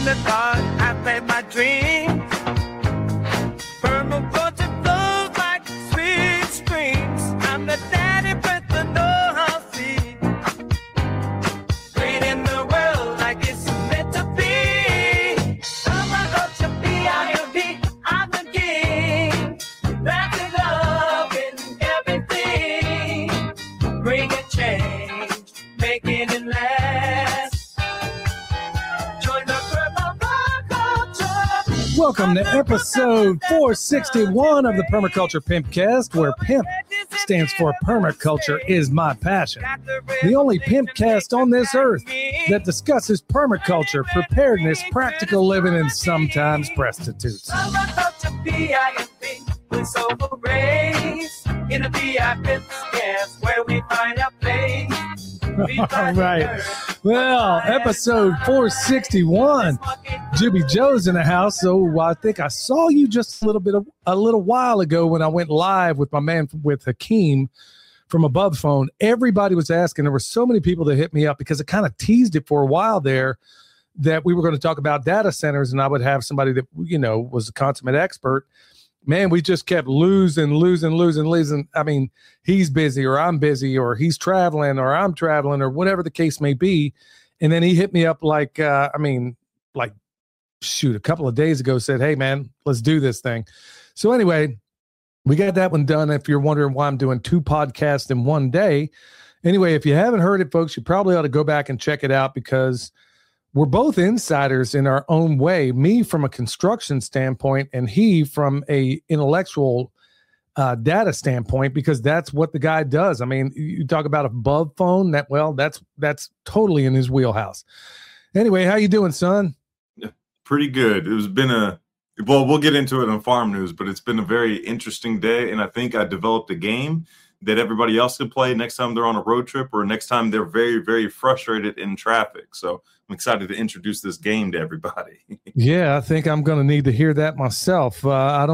in the dark, I made my dreams. Permaculture flows like sweet streams. I'm the daddy with the know-how seed. Creating the world like it's meant to be. Permaculture, P-I-M-P, I'm the king. Wrapping love in everything. Bringing change, making it last. Join the permaculture. Welcome to episode 461 of the Permaculture Pimpcast, where PIMP stands for Permaculture is My Passion. The only pimpcast on this earth that discusses permaculture, preparedness, practical living, and sometimes prostitutes. Permaculture, P-I-M-P, with soulful rays. In the P-I-Pimpcast, where we find our place. All right. Well, episode 461. Jibby Joe's in the house. So I think I saw you just a little while ago when I went live with my man with Hakeem from Above Phone. Everybody was asking. There were so many people that hit me up because I kind of teased it for a while there that we were going to talk about data centers, and I would have somebody that, you know, was a consummate expert. Man, we just kept losing. I mean, he's busy or I'm busy or he's traveling or I'm traveling or whatever the case may be. And then he hit me up a couple of days ago, said, hey, man, let's do this thing. So anyway, we got that one done. If you're wondering why I'm doing two podcasts in one day. Anyway, if you haven't heard it, folks, you probably ought to go back and check it out because we're both insiders in our own way, me from a construction standpoint and he from a intellectual data standpoint, because that's what the guy does. I mean, you talk about Above Phone, that's totally in his wheelhouse. Anyway, how you doing, son? Pretty good. We'll get into it on farm news, but it's been a very interesting day. And I think I developed a game that everybody else can play next time they're on a road trip or next time they're very, very frustrated in traffic. So I'm excited to introduce this game to everybody. Yeah, I think I'm going to need to hear that myself. I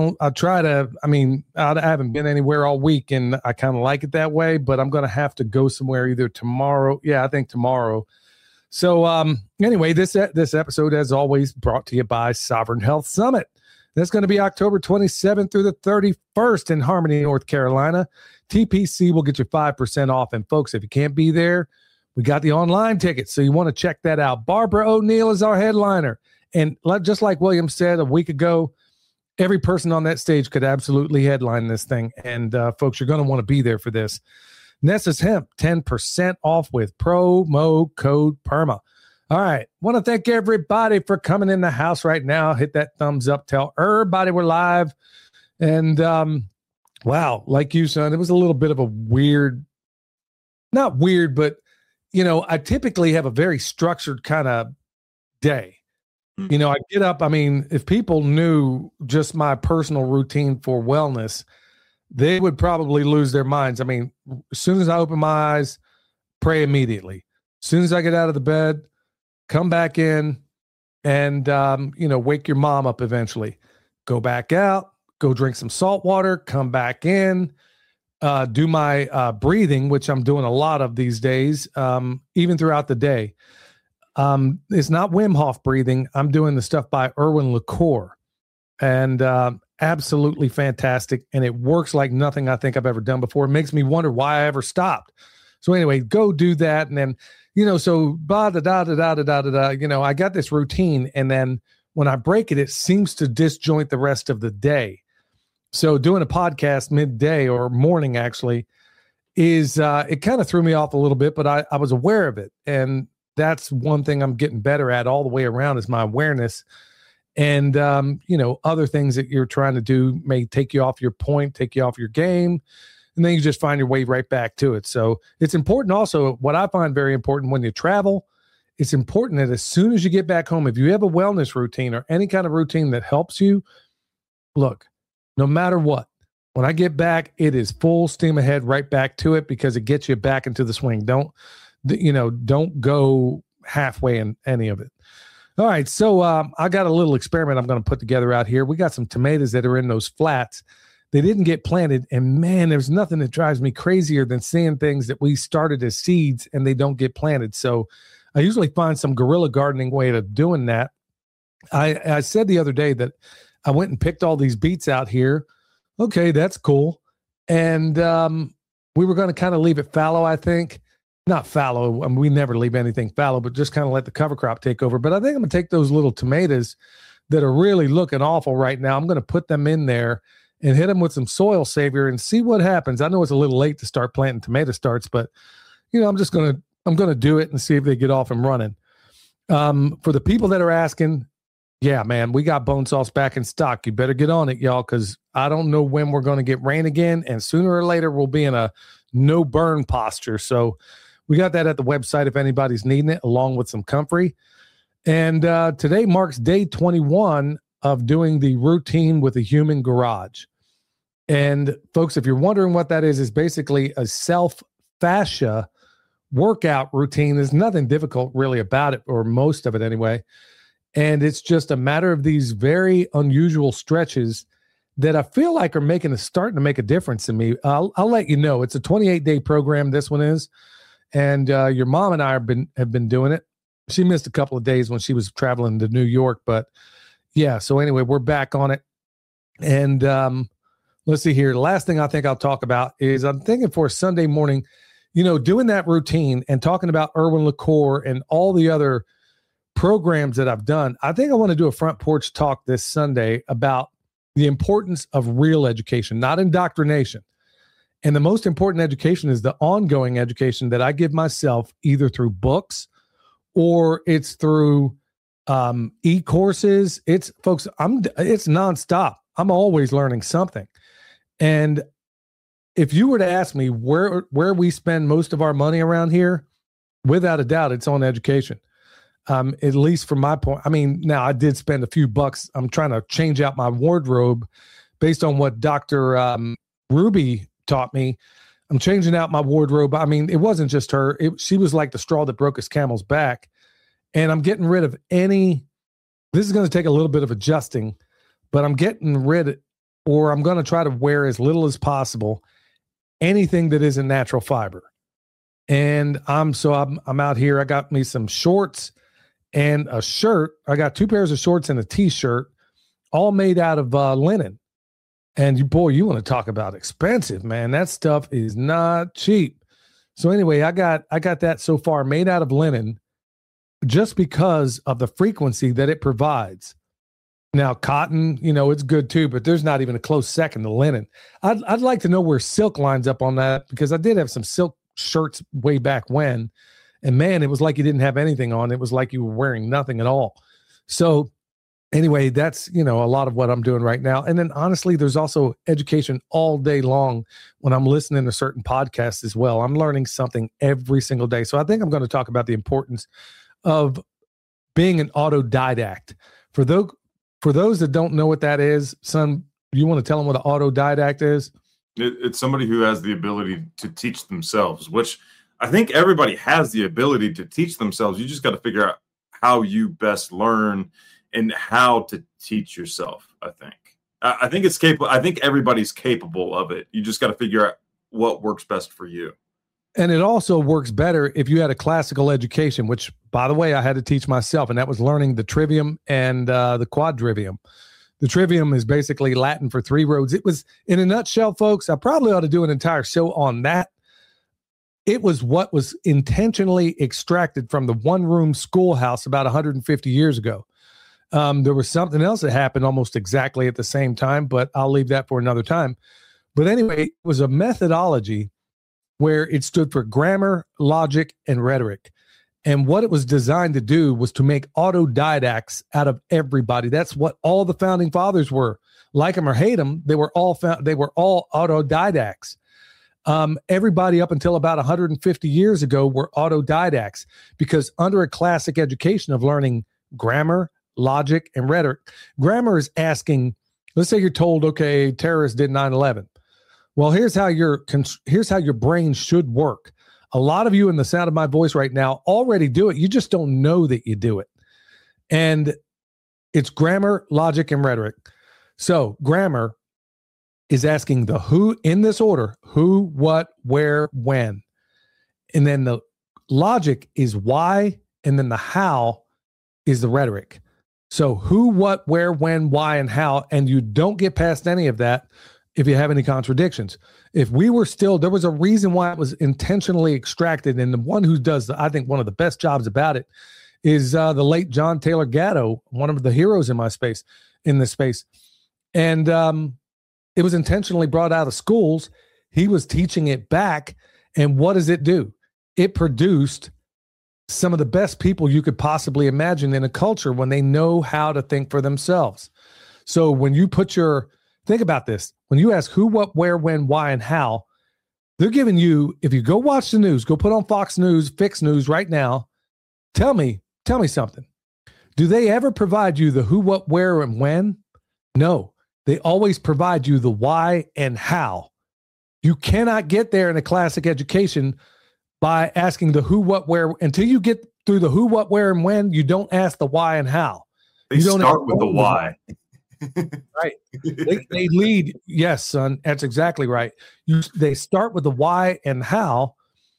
haven't been anywhere all week and I kind of like it that way, but I'm going to have to go somewhere either tomorrow. Yeah, I think tomorrow. So anyway, this episode, as always, brought to you by Sovereign Health Summit. That's going to be October 27th through the 31st in Harmony, North Carolina. TPC will get you 5% off. And folks, if you can't be there, we got the online tickets. So you want to check that out. Barbara O'Neill is our headliner. And just like William said a week ago, every person on that stage could absolutely headline this thing. And folks, you're going to want to be there for this. Nessus Hemp, 10% off with promo code PERMA. All right. Want to thank everybody for coming in the house right now. Hit that thumbs up. Tell everybody we're live. And wow, like you, son, it was a little bit of a not weird, but, you know, I typically have a very structured kind of day. Mm-hmm. You know, I get up. I mean, if people knew just my personal routine for wellness, they would probably lose their minds. I mean, as soon as I open my eyes, pray immediately. As soon as I get out of the bed, come back in and, wake your mom up eventually. Go back out, go drink some salt water, come back in, do my breathing, which I'm doing a lot of these days, even throughout the day. It's not Wim Hof breathing. I'm doing the stuff by Erwin LaCour. And absolutely fantastic. And it works like nothing I think I've ever done before. It makes me wonder why I ever stopped. So anyway, go do that. And then, so I got this routine. And then when I break it, it seems to disjoint the rest of the day. So doing a podcast midday or morning actually is, it kind of threw me off a little bit, but I was aware of it. And that's one thing I'm getting better at all the way around is my awareness. And, other things that you're trying to do may take you off your point, take you off your game, and then you just find your way right back to it. So it's important also, what I find very important when you travel, it's important that as soon as you get back home, if you have a wellness routine or any kind of routine that helps you, look, no matter what, when I get back, it is full steam ahead right back to it because it gets you back into the swing. Don't go halfway in any of it. All right, so I got a little experiment I'm going to put together out here. We got some tomatoes that are in those flats. They didn't get planted, and man, there's nothing that drives me crazier than seeing things that we started as seeds and they don't get planted. So I usually find some guerrilla gardening way of doing that. I said the other day that I went and picked all these beets out here. Okay, that's cool. And we were going to kind of leave it fallow, I think. Not fallow. I mean, we never leave anything fallow, but just kind of let the cover crop take over. But I think I'm going to take those little tomatoes that are really looking awful right now. I'm going to put them in there and hit them with some soil savior and see what happens. I know it's a little late to start planting tomato starts, but you know, I'm going to do it and see if they get off and running. For the people that are asking, yeah, man, we got bone sauce back in stock. You better get on it, y'all, because I don't know when we're going to get rain again, and sooner or later we'll be in a no burn posture. So we got that at the website if anybody's needing it, along with some comfrey. And today marks day 21 of doing the routine with a human garage. And folks, if you're wondering what that is basically a self fascia workout routine. There's nothing difficult really about it, or most of it anyway. And it's just a matter of these very unusual stretches that I feel like are starting to make a difference in me. I'll let you know. It's a 28-day program. This one is, and your mom and I have been doing it. She missed a couple of days when she was traveling to New York, but yeah. So anyway, we're back on it. And let's see here. The last thing I think I'll talk about is I'm thinking for Sunday morning, you know, doing that routine and talking about Erwin LaCour and all the other programs that I've done. I think I want to do a front porch talk this Sunday about the importance of real education, not indoctrination. And the most important education is the ongoing education that I give myself, either through books or it's through e-courses. It's nonstop. I'm always learning something. And if you were to ask me where we spend most of our money around here, without a doubt, it's on education. At least from my point. I mean, now I did spend a few bucks. I'm trying to change out my wardrobe based on what Dr. Ruby taught me. I'm changing out my wardrobe. I mean, it wasn't just her. She was like the straw that broke his camel's back. And I'm getting rid of this is going to take a little bit of adjusting, but I'm getting rid, or I'm going to try to wear as little as possible anything that isn't natural fiber. And I'm out here. I got me some shorts and a shirt. I got 2 pairs of shorts and a t-shirt, all made out of linen. And you want to talk about expensive, man. That stuff is not cheap. So anyway, I got that so far made out of linen just because of the frequency that it provides. Now, cotton, you know, it's good too, but there's not even a close second to linen. I'd like to know where silk lines up on that, because I did have some silk shirts way back when, and man, it was like you didn't have anything on. It was like you were wearing nothing at all. So anyway, that's, you know, a lot of what I'm doing right now. And then honestly, there's also education all day long when I'm listening to certain podcasts as well. I'm learning something every single day. So I think I'm going to talk about the importance of being an autodidact. For those that don't know what that is, son, you want to tell them what an autodidact is? It's somebody who has the ability to teach themselves, which I think everybody has the ability to teach themselves. You just got to figure out how you best learn and how to teach yourself. I think it's capable. I think everybody's capable of it. You just got to figure out what works best for you. And it also works better if you had a classical education, which, by the way, I had to teach myself, and that was learning the trivium and the quadrivium. The trivium is basically Latin for 3 roads. It was, in a nutshell, folks, I probably ought to do an entire show on that. It was what was intentionally extracted from the one-room schoolhouse about 150 years ago. There was something else that happened almost exactly at the same time, but I'll leave that for another time. But anyway, it was a methodology where it stood for grammar, logic, and rhetoric. And what it was designed to do was to make autodidacts out of everybody. That's what all the founding fathers were. Like them or hate them, they were all autodidacts. Everybody up until about 150 years ago were autodidacts, because under a classic education of learning grammar, logic, and rhetoric, grammar is asking, let's say you're told, okay, terrorists did 9/11. Well, here's how your brain should work. A lot of you in the sound of my voice right now already do it. You just don't know that you do it. And it's grammar, logic, and rhetoric. So grammar is asking the who in this order: who, what, where, when. And then the logic is why, and then the how is the rhetoric. So who, what, where, when, why, and how, and you don't get past any of that if you have any contradictions. If we were still, there was a reason why it was intentionally extracted, and the one who does, I think, one of the best jobs about it is the late John Taylor Gatto, one of the heroes in this space. And it was intentionally brought out of schools. He was teaching it back, and what does it do? It produced some of the best people you could possibly imagine in a culture when they know how to think for themselves. So when you think about this, when you ask who, what, where, when, why, and how, they're giving you, if you go watch the news, go put on Fox News, Fix News right now, tell me something. Do they ever provide you the who, what, where, and when? No, they always provide you the why and how. You cannot get there in a classic education by asking the who, what, where. Until you get through the who, what, where, and when, you don't ask the why and how. They start with the why. Right. They lead. Yes, son. That's exactly right. They start with the why and how.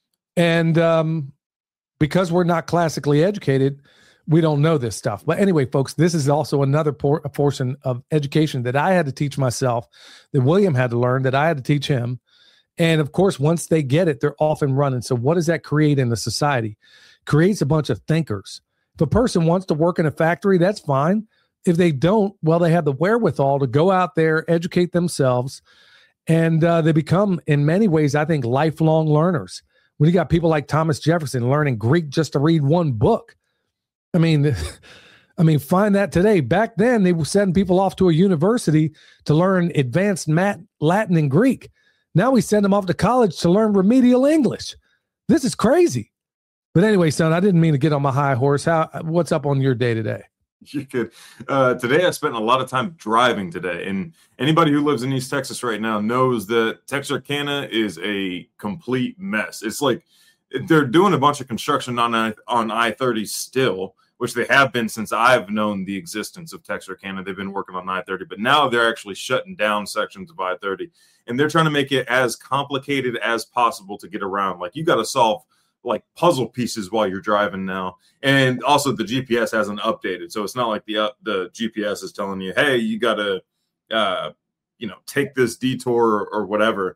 And because we're not classically educated, we don't know this stuff. But anyway, folks, this is also another portion of education that I had to teach myself, that William had to learn, that I had to teach him. And of course, once they get it, they're off and running. So what does that create in the society? Creates a bunch of thinkers. If a person wants to work in a factory, that's fine. If they don't, well, they have the wherewithal to go out there, educate themselves, and they become, in many ways, I think, lifelong learners. When you got people like Thomas Jefferson learning Greek just to read one book. I mean, find that today. Back then, they were sending people off to a university to learn advanced Latin and Greek. Now we send them off to college to learn remedial English. This is crazy. But anyway, son, I didn't mean to get on my high horse. What's up on your day today? You could. Today, I spent a lot of time driving today. And anybody who lives in East Texas right now knows that Texarkana is a complete mess. It's like they're doing a bunch of construction on I-30 still, which they have been since I've known the existence of Texarkana. They've been working on I-30, but now they're actually shutting down sections of I-30. And they're trying to make it as complicated as possible to get around. Like, you got to solve like puzzle pieces while you're driving now. And also the GPS hasn't updated. So it's not like the GPS is telling you, hey, you got to, take this detour or whatever.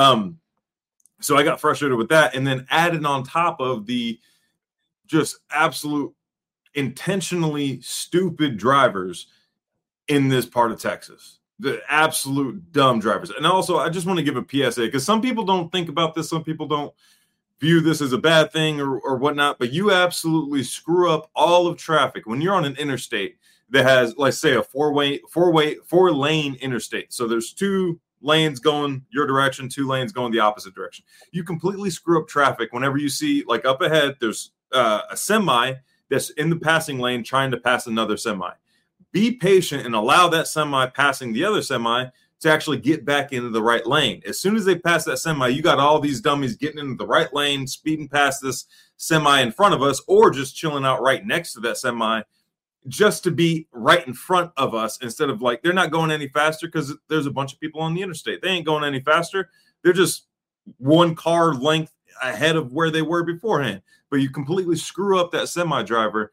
So I got frustrated with that. And then added on top of the just absolute intentionally stupid drivers in this part of Texas. The absolute dumb drivers. And also, I just want to give a PSA, because some people don't think about this. Some people don't view this as a bad thing or whatnot, but you absolutely screw up all of traffic when you're on an interstate that has, let's say, a four-lane interstate. So there's 2 lanes going your direction, 2 lanes going the opposite direction. You completely screw up traffic whenever you see, like, up ahead, there's a semi that's in the passing lane trying to pass another semi. Be patient and allow that semi passing the other semi to actually get back into the right lane. As soon as they pass that semi, you got all these dummies getting into the right lane, speeding past this semi in front of us, or just chilling out right next to that semi just to be right in front of us, instead of, like, they're not going any faster because there's a bunch of people on the interstate. They ain't going any faster. They're just 1 car length ahead of where they were beforehand. But you completely screw up that semi driver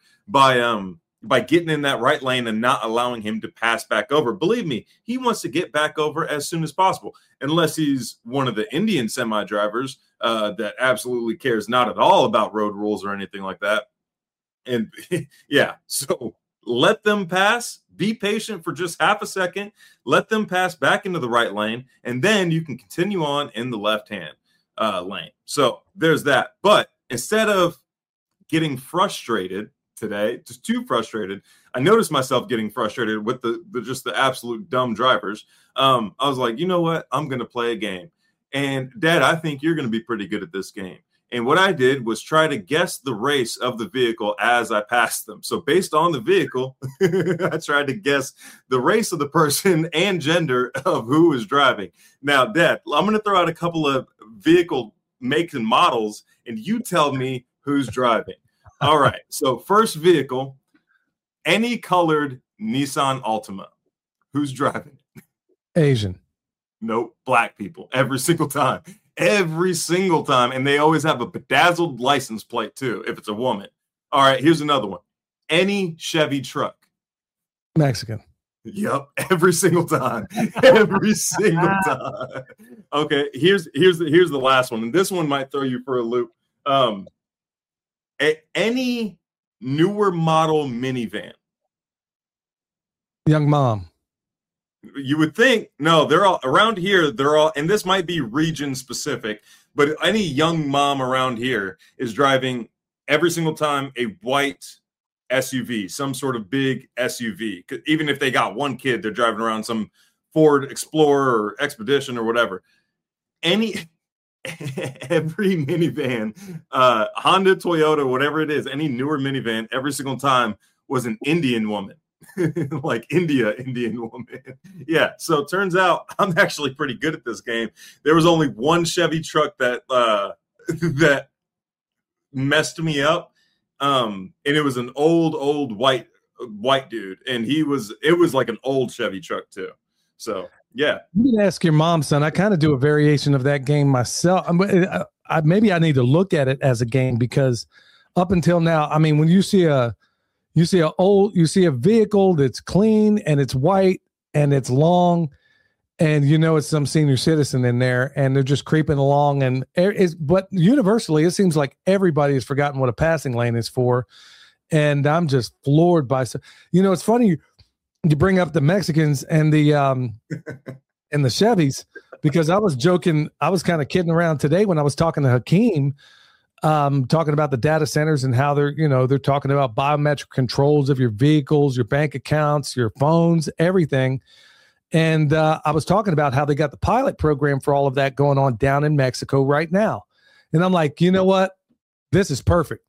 by getting in that right lane and not allowing him to pass back over. Believe me, he wants to get back over as soon as possible, unless he's one of the Indian semi drivers that absolutely cares not at all about road rules or anything like that. And yeah, so let them pass. Be patient for just half a second. Let them pass back into the right lane, and then you can continue on in the left-hand lane. So there's that. But instead of getting frustrated today, just too frustrated, I noticed myself getting frustrated with the absolute dumb drivers. I was like, you know what? I'm going to play a game. And Dad, I think you're going to be pretty good at this game. And what I did was try to guess the race of the vehicle as I passed them. So based on the vehicle, I tried to guess the race of the person and gender of who was driving. Now, Dad, I'm going to throw out a couple of vehicle makes and models, and you tell me who's driving. All right. So first vehicle, any colored Nissan Altima. Who's driving? Asian. Nope. Black people. Every single time. Every single time. And they always have a bedazzled license plate too, if it's a woman. All right. Here's another one. Any Chevy truck. Mexican. Yep, every single time. Every single time. Okay, here's the last one, and this one might throw you for a loop. Any newer model minivan. Young mom. You would think, no, they're all around here. They're all, and this might be region specific, but any young mom around here is driving every single time a white SUV, some sort of big SUV. Even if they got one kid, they're driving around some Ford Explorer or Expedition or whatever. Every minivan, Honda, Toyota, whatever it is, any newer minivan, every single time was an Indian woman. Like Indian woman. Yeah. So it turns out I'm actually pretty good at this game. There was only one Chevy truck that that messed me up. And it was an old white dude. And it was like an old Chevy truck too. So yeah. You can ask your mom, son. I kind of do a variation of that game myself. Maybe I need to look at it as a game, because up until now, I mean, when you see a vehicle that's clean and it's white and it's long, and it's some senior citizen in there, and they're just creeping along, but universally it seems like everybody has forgotten what a passing lane is for, and I'm just floored by. It's funny you bring up the Mexicans and the and the Chevys, because I was joking, I was kind of kidding around today when I was talking to Hakeem. Talking about the data centers and how they're talking about biometric controls of your vehicles, your bank accounts, your phones, everything. And I was talking about how they got the pilot program for all of that going on down in Mexico right now. And I'm like, you know what? This is perfect.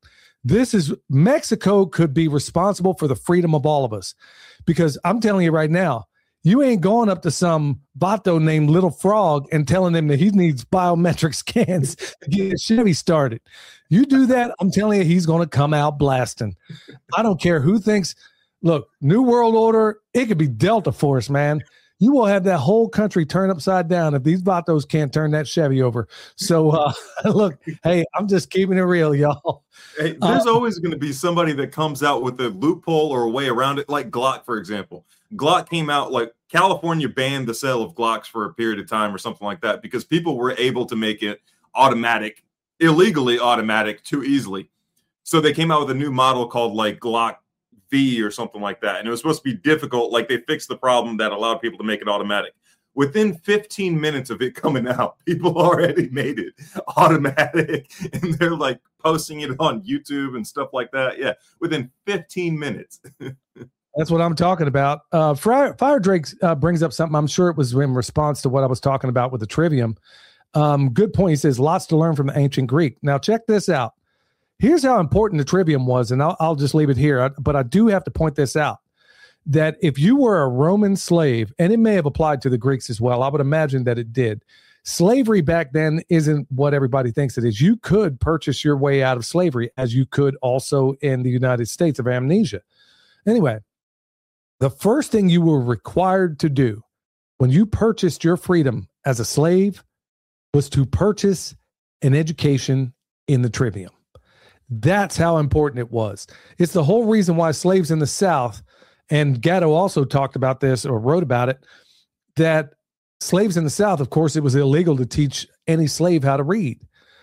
Mexico could be responsible for the freedom of all of us, because I'm telling you right now, you ain't going up to some vato named Little Frog and telling him that he needs biometric scans to get his Chevy started. You do that, I'm telling you, he's going to come out blasting. I don't care who thinks. Look, New World Order, it could be Delta Force, man. You will have that whole country turn upside down if these vatos can't turn that Chevy over. So, look, hey, I'm just keeping it real, y'all. Hey, there's always going to be somebody that comes out with a loophole or a way around it, like Glock, for example. Glock came out, like California banned the sale of Glocks for a period of time or something like that, because people were able to make it automatic, illegally automatic, too easily. So they came out with a new model called like Glock V or something like that. And it was supposed to be difficult. Like they fixed the problem that allowed people to make it automatic. Within 15 minutes of it coming out, people already made it automatic, and they're like posting it on YouTube and stuff like that. Yeah, within 15 minutes. That's what I'm talking about. Fire Drake brings up something. I'm sure it was in response to what I was talking about with the Trivium. Good point. He says, lots to learn from the ancient Greek. Now, check this out. Here's how important the Trivium was, and I'll just leave it here. But I do have to point this out, that if you were a Roman slave, and it may have applied to the Greeks as well, I would imagine that it did. Slavery back then isn't what everybody thinks it is. You could purchase your way out of slavery, as you could also in the United States of amnesia. Anyway, the first thing you were required to do when you purchased your freedom as a slave was to purchase an education in the Trivium. That's how important it was. It's the whole reason why slaves in the South, and Gatto also talked about this or wrote about it, that slaves in the South, of course, it was illegal to teach any slave how to read.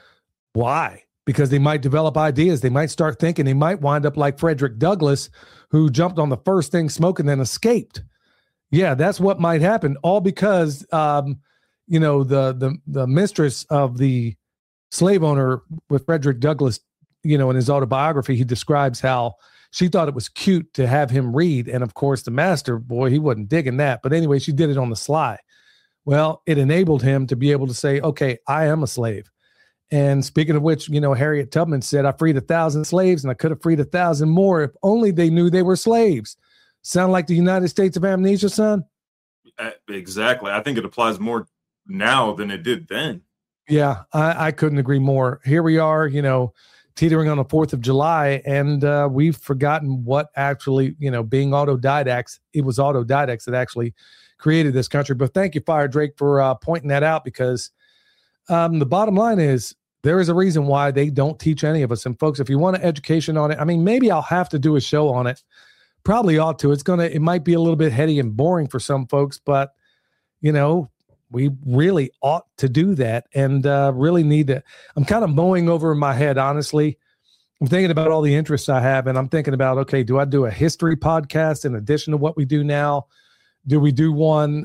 Why? Because they might develop ideas. They might start thinking. They might wind up like Frederick Douglass, who jumped on the first thing smoking, then escaped. Yeah, that's what might happen. All because, the mistress of the slave owner with Frederick Douglass, in his autobiography, he describes how she thought it was cute to have him read. And of course, the master, boy, he wasn't digging that. But anyway, she did it on the sly. Well, it enabled him to be able to say, okay, I am a slave. And speaking of which, Harriet Tubman said, I freed 1,000 slaves and I could have freed 1,000 more if only they knew they were slaves. Sound like the United States of amnesia, son? Exactly. I think it applies more now than it did then. Yeah, I couldn't agree more. Here we are, teetering on the 4th of July, and we've forgotten what actually, being autodidacts, it was autodidacts that actually created this country. But thank you, Fire Drake, for pointing that out, because the bottom line is there is a reason why they don't teach any of us. And folks, if you want an education on it, I mean, maybe I'll have to do a show on it probably ought to. It might be a little bit heady and boring for some folks, but we really ought to do that and really need to. I'm kind of mowing over in my head, honestly. I'm thinking about all the interests I have, and I'm thinking about, okay, do I do a history podcast in addition to what we do now? Do we do one,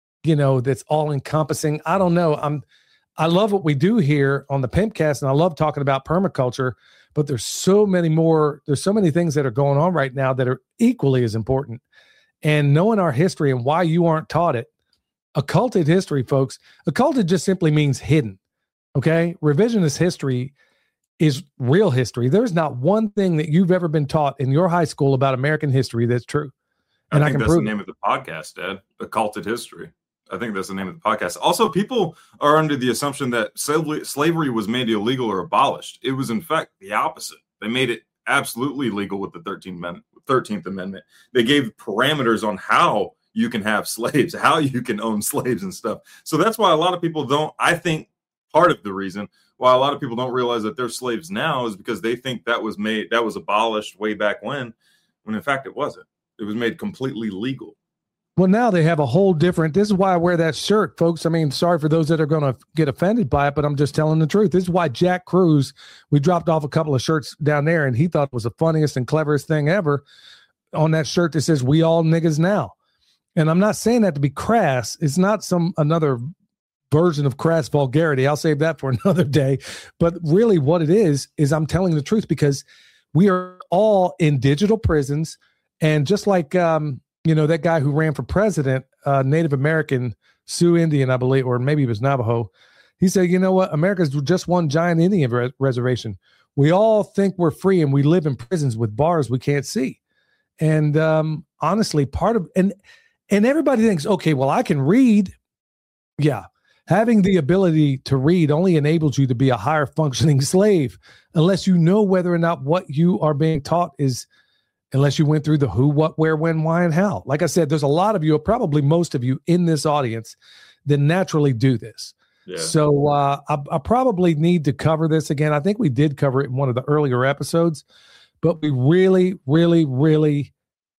that's all encompassing? I don't know. I love what we do here on the Pimpcast, and I love talking about permaculture, but there's so many things that are going on right now that are equally as important. And knowing our history and why you aren't taught it, occulted history, folks, occulted just simply means hidden. Okay. Revisionist history is real history. There's not one thing that you've ever been taught in your high school about American history that's true. And I think that's the name of the podcast, Dad. Occulted history. I think that's the name of the podcast. Also, people are under the assumption that slavery was made illegal or abolished. It was, in fact, the opposite. They made it absolutely legal with the 13th Amendment. They gave parameters on how you can have slaves, how you can own slaves and stuff. So that's why a lot of people don't, I think part of the reason why a lot of people don't realize that they're slaves now is because they think that was abolished way back when in fact it wasn't. It was made completely legal. Well, now they have a whole different, this is why I wear that shirt, folks. I mean, sorry for those that are going to get offended by it, but I'm just telling the truth. This is why Jack Cruz, we dropped off a couple of shirts down there, and he thought it was the funniest and cleverest thing ever on that shirt that says, "We all niggas now." And I'm not saying that to be crass. It's not another version of crass vulgarity. I'll save that for another day. But really what it is I'm telling the truth, because we are all in digital prisons. And just like, that guy who ran for president, Native American, Sioux Indian, I believe, or maybe it was Navajo. He said, you know what? America's just one giant Indian reservation. We all think we're free and we live in prisons with bars we can't see. And honestly, and everybody thinks, okay, well, I can read. Yeah. Having the ability to read only enables you to be a higher functioning slave, unless you know whether or not what you are being taught is, unless you went through the who, what, where, when, why, and how. Like I said, there's a lot of you, probably most of you in this audience that naturally do this. Yeah. So I probably need to cover this again. I think we did cover it in one of the earlier episodes, but we really, really, really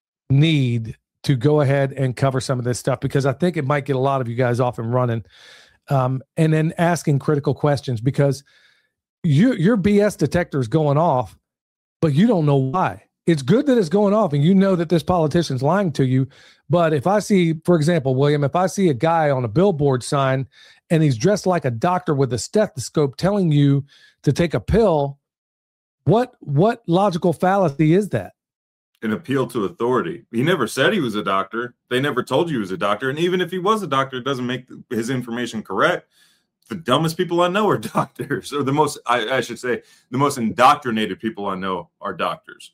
need to go ahead and cover some of this stuff, because I think it might get a lot of you guys off and running. And then asking critical questions, because your BS detector is going off, but you don't know why. It's good that it's going off and you know that this politician's lying to you. But if I see, for example, William, if I see a guy on a billboard sign and he's dressed like a doctor with a stethoscope telling you to take a pill, what logical fallacy is that? An appeal to authority. He never said he was a doctor. They never told you he was a doctor. And even if he was a doctor, it doesn't make his information correct. The dumbest people I know are doctors, or the most indoctrinated people I know are doctors.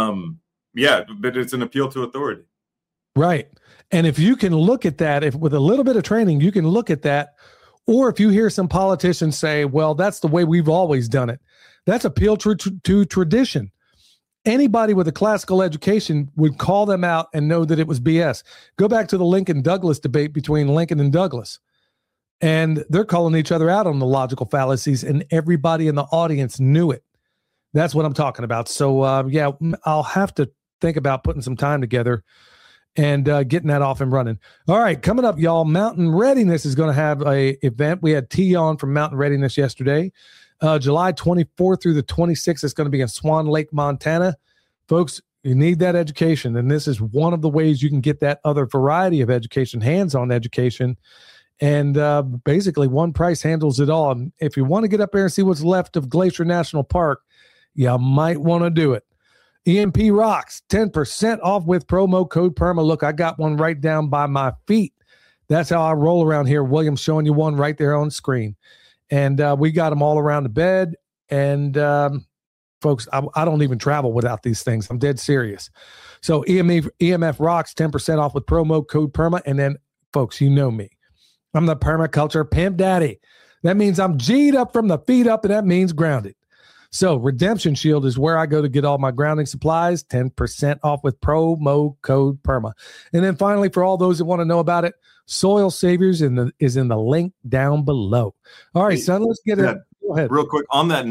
But it's an appeal to authority. Right. And if you can look at that, if with a little bit of training, you can look at that. Or if you hear some politicians say, well, that's the way we've always done it. That's appeal to tradition. Anybody with a classical education would call them out and know that it was BS. Go back to the Lincoln-Douglas debate between Lincoln and Douglas. And they're calling each other out on the logical fallacies, and everybody in the audience knew it. That's what I'm talking about. So, I'll have to think about putting some time together and getting that off and running. All right, coming up, y'all, Mountain Readiness is going to have a event. We had T on from Mountain Readiness yesterday. July 24th through the 26th, it's going to be in Swan Lake, Montana. Folks, you need that education, and this is one of the ways you can get that other variety of education, hands-on education. And basically, one price handles it all. And if you want to get up there and see what's left of Glacier National Park, you might want to do it. EMP Rocks, 10% off with promo code PERMA. Look, I got one right down by my feet. That's how I roll around here. William's showing you one right there on screen. And we got them all around the bed. And folks, I don't even travel without these things. I'm dead serious. So EMF Rocks, 10% off with promo code PERMA. And then, folks, you know me. I'm the permaculture pimp daddy. That means I'm G'd up from the feet up, and that means grounded. So Redemption Shield is where I go to get all my grounding supplies, 10% off with promo code PERMA. And then finally, for all those that want to know about it, Soil Saviors is in the link down below. All right, son, let's get it. Go ahead. Real quick, on that note,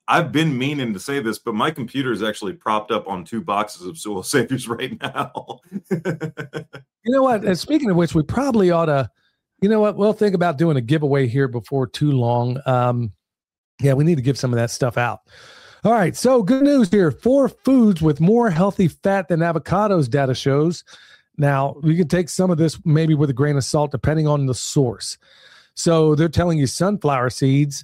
I've been meaning to say this, but my computer is actually propped up on 2 boxes of Soil Saviors right now. You know what? And speaking of which, we probably ought to, you know what? We'll think about doing a giveaway here before too long. Yeah, we need to give some of that stuff out. All right. So good news here. 4 foods with more healthy fat than avocados, data shows. Now, we can take some of this maybe with a grain of salt, depending on the source. So they're telling you sunflower seeds,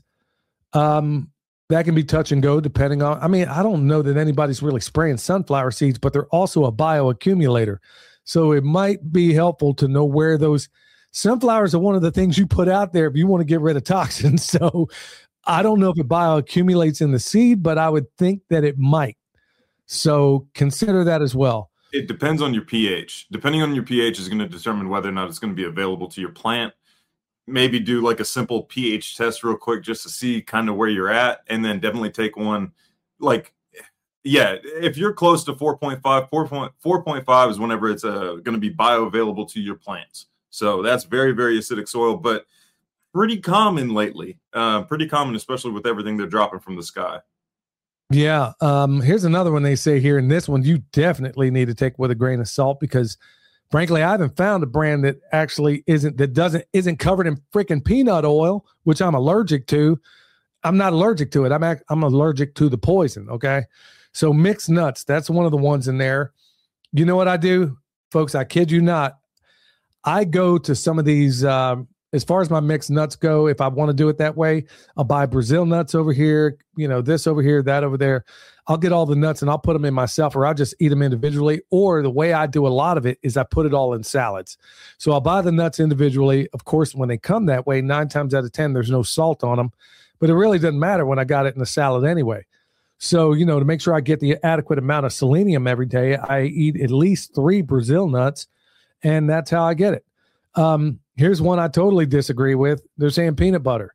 that can be touch and go depending on, I mean, I don't know that anybody's really spraying sunflower seeds, but they're also a bioaccumulator. So it might be helpful to know where those sunflowers are one of the things you put out there if you want to get rid of toxins. So I don't know if it bioaccumulates in the seed, but I would think that it might. So consider that as well. It depends on your pH. Depending on your pH is going to determine whether or not it's going to be available to your plant. Maybe do like a simple pH test real quick just to see kind of where you're at. And then definitely take one like, yeah, if you're close to 4.5, 4.5 is whenever it's going to be bioavailable to your plants. So that's very, very acidic soil, but pretty common lately. Pretty common, especially with everything they're dropping from the sky. Yeah. Here's another one they say here. And this one you definitely need to take with a grain of salt because frankly, I haven't found a brand that actually isn't covered in freaking peanut oil, which I'm allergic to. I'm not allergic to it. I'm allergic to the poison. Okay. So mixed nuts, that's one of the ones in there. You know what I do, folks? I kid you not. I go to some of these, as far as my mixed nuts go, if I want to do it that way, I'll buy Brazil nuts over here, this over here, that over there. I'll get all the nuts and I'll put them in myself, or I'll just eat them individually. Or the way I do a lot of it is I put it all in salads. So I'll buy the nuts individually. Of course, when they come that way, 9 times out of 10, there's no salt on them, but it really doesn't matter when I got it in the salad anyway. So, to make sure I get the adequate amount of selenium every day, I eat at least 3 Brazil nuts, and that's how I get it. Here's one I totally disagree with. They're saying peanut butter.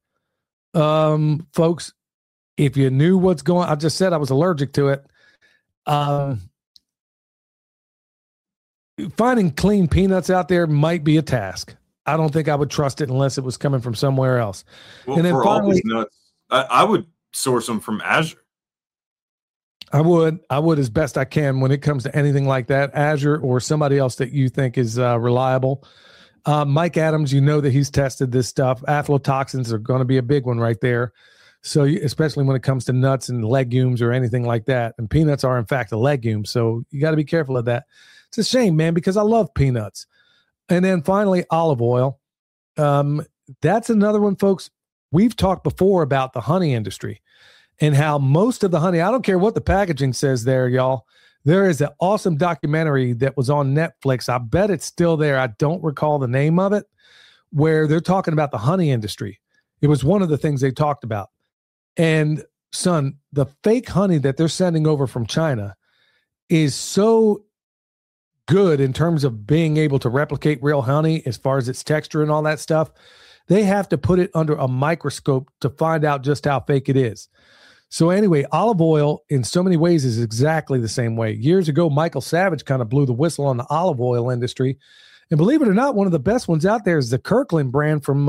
Folks, if you knew what's going on, I just said I was allergic to it. Finding clean peanuts out there might be a task. I don't think I would trust it unless it was coming from somewhere else. Well, and then for finally, all these nuts, I would source them from Azure. I would as best I can when it comes to anything like that, Azure or somebody else that you think is reliable. Mike Adams, that he's tested this stuff. Aflatoxins are going to be a big one right there. So especially when it comes to nuts and legumes or anything like that. And peanuts are, in fact, a legume. So you got to be careful of that. It's a shame, man, because I love peanuts. And then finally, olive oil. That's another one, folks. We've talked before about the honey industry and how most of the honey, I don't care what the packaging says there, y'all. There is an awesome documentary that was on Netflix. I bet it's still there. I don't recall the name of it, where they're talking about the honey industry. It was one of the things they talked about. And son, the fake honey that they're sending over from China is so good in terms of being able to replicate real honey as far as its texture and all that stuff. They have to put it under a microscope to find out just how fake it is. So anyway, olive oil in so many ways is exactly the same way. Years ago, Michael Savage kind of blew the whistle on the olive oil industry. And believe it or not, one of the best ones out there is the Kirkland brand from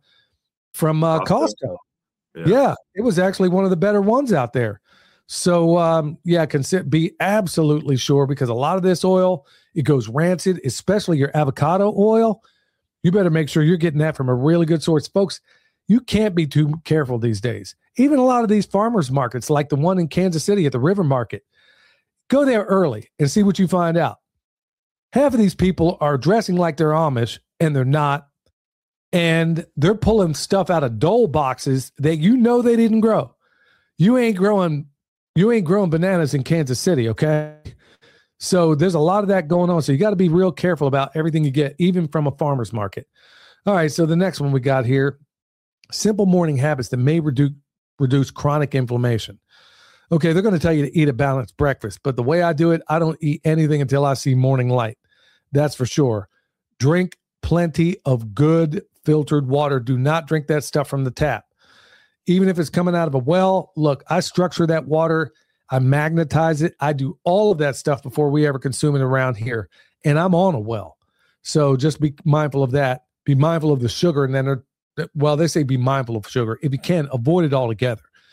Costco. Yeah, it was actually one of the better ones out there. So, be absolutely sure, because a lot of this oil, it goes rancid, especially your avocado oil. You better make sure you're getting that from a really good source. Folks, you can't be too careful these days. Even a lot of these farmers markets, like the one in Kansas City at the River Market, go there early and see what you find out. Half of these people are dressing like they're Amish, and they're not. And they're pulling stuff out of Dole boxes that they didn't grow. You ain't growing bananas in Kansas City, okay? So there's a lot of that going on. So you got to be real careful about everything you get, even from a farmer's market. All right, so the next one we got here, simple morning habits that may reduce chronic inflammation. Okay, they're going to tell you to eat a balanced breakfast, but the way I do it, I don't eat anything until I see morning light. That's for sure. Drink plenty of good filtered water. Do not drink that stuff from the tap. Even if it's coming out of a well, look, I structure that water. I magnetize it. I do all of that stuff before we ever consume it around here. And I'm on a well. So just be mindful of that. Be mindful of the sugar. And then, they say be mindful of sugar. If you can, avoid it altogether.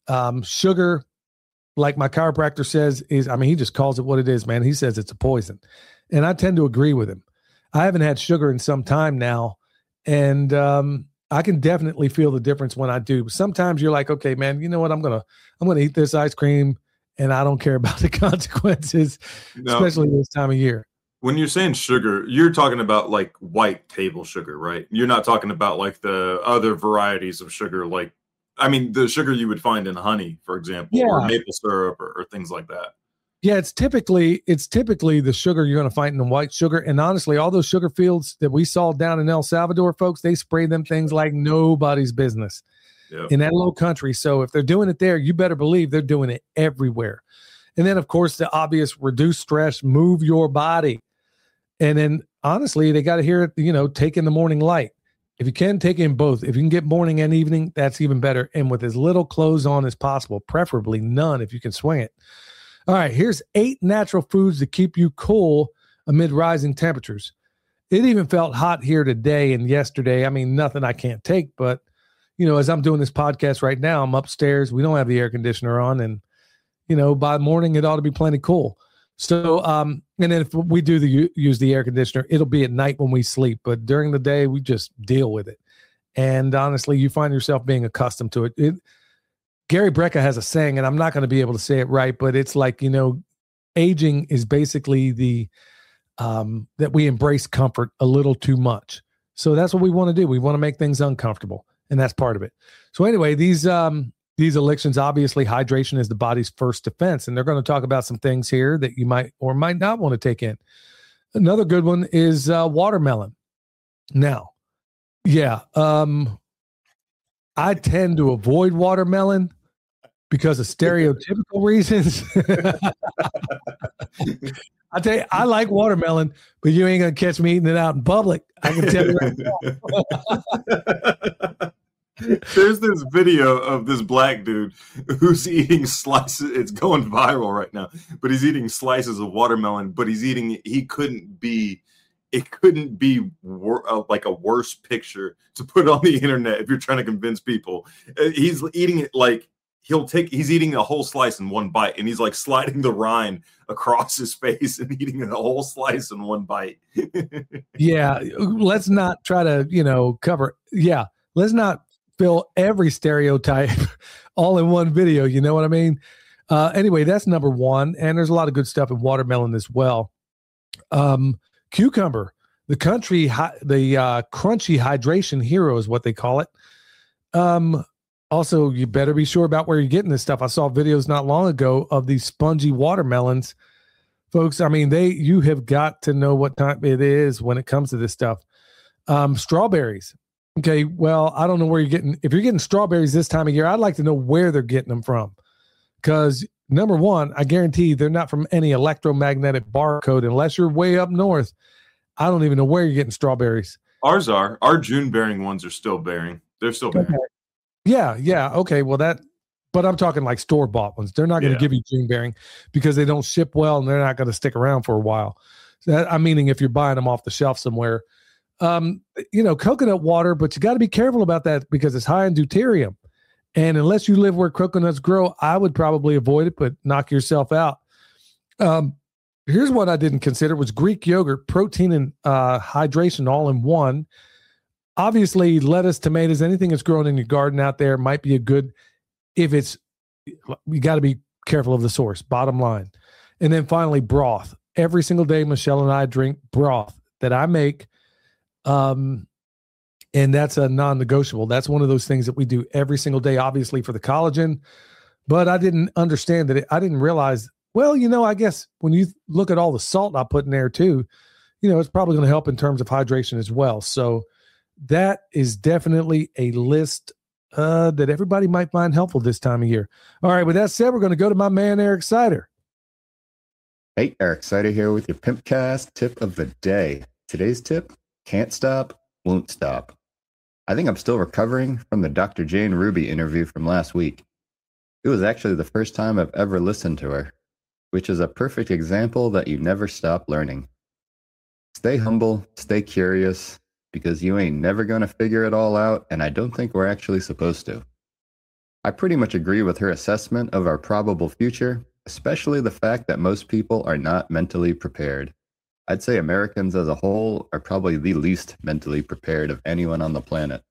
Sugar, like my chiropractor says, he just calls it what it is, man. He says it's a poison. And I tend to agree with him. I haven't had sugar in some time now. And I can definitely feel the difference when I do. Sometimes you're like, okay, man, you know what? I'm gonna eat this ice cream and I don't care about the consequences, especially this time of year. When you're saying sugar, you're talking about like white table sugar, right? You're not talking about like the other varieties of sugar, like, I mean, the sugar you would find in honey, for example, or maple syrup or things like that. Yeah, it's typically the sugar you're going to find in the white sugar. And honestly, all those sugar fields that we saw down in El Salvador, folks, they spray them things like nobody's business in that low country. So if they're doing it there, you better believe they're doing it everywhere. And then, of course, the obvious reduce stress, move your body. And then, honestly, they got to hear it, take in the morning light. If you can, take in both. If you can get morning and evening, that's even better. And with as little clothes on as possible, preferably none if you can swing it. All right, here's 8 natural foods to keep you cool amid rising temperatures. It even felt hot here today and yesterday. I mean, nothing I can't take, but, as I'm doing this podcast right now, I'm upstairs. We don't have the air conditioner on, and, by morning, it ought to be plenty cool. So, and then if we do use the air conditioner, it'll be at night when we sleep. But during the day, we just deal with it. And honestly, you find yourself being accustomed to it. Gary Brecka has a saying, and I'm not going to be able to say it right, but it's like, aging is basically that we embrace comfort a little too much. So that's what we want to do. We want to make things uncomfortable, and that's part of it. So anyway, these elections, obviously hydration is the body's first defense. And they're going to talk about some things here that you might or might not want to take in. Another good one is watermelon. Now, I tend to avoid watermelon because of stereotypical reasons. I tell you, I like watermelon, but you ain't going to catch me eating it out in public. I can tell you right now. There's this video of this black dude who's eating slices. It's going viral right now, but he's eating slices of watermelon, but it couldn't be like a worse picture to put on the internet if you're trying to convince people. He's eating it like he's eating a whole slice in one bite, and he's like sliding the rind across his face and eating a whole slice in one bite. Yeah, let's not try to, cover. Yeah, let's not fill every stereotype all in one video. You know what I mean? Anyway, that's number one. And there's a lot of good stuff in watermelon as well. Cucumber, the crunchy hydration hero is what they call it. Also, you better be sure about where you're getting this stuff. I saw videos not long ago of these spongy watermelons. Folks, I mean, you have got to know what time it is when it comes to this stuff. Strawberries. Okay, well, I don't know where if you're getting strawberries this time of year, I'd like to know where they're getting them from. Because number one, I guarantee they're not from any electromagnetic barcode unless you're way up north. I don't even know where you're getting strawberries. Ours are. Our June bearing ones are still bearing. They're still bearing. Okay. Yeah. Okay, well but I'm talking like store-bought ones. They're not going to give you June bearing because they don't ship well and they're not going to stick around for a while. I'm meaning if you're buying them off the shelf somewhere. Coconut water, but you got to be careful about that because it's high in deuterium. And unless you live where coconuts grow, I would probably avoid it, but knock yourself out. Here's what I didn't consider was Greek yogurt, protein and hydration all in one. Obviously, lettuce, tomatoes, anything that's grown in your garden out there might be you got to be careful of the source, bottom line. And then finally, broth. Every single day, Michelle and I drink broth that I make. And that's a non-negotiable. That's one of those things that we do every single day, obviously for the collagen, but I didn't understand that. I didn't realize, well, I guess when you look at all the salt I put in there too, it's probably going to help in terms of hydration as well. So that is definitely a list that everybody might find helpful this time of year. All right. With that said, we're going to go to my man, Eric Sider. Hey, Eric Sider here with your Pimpcast tip of the day. Today's tip: can't stop, won't stop. I think I'm still recovering from the Dr. Jane Ruby interview from last week. It was actually the first time I've ever listened to her, which is a perfect example that you never stop learning. Stay humble, stay curious, because you ain't never going to figure it all out, and I don't think we're actually supposed to. I pretty much agree with her assessment of our probable future, especially the fact that most people are not mentally prepared. I'd say Americans as a whole are probably the least mentally prepared of anyone on the planet.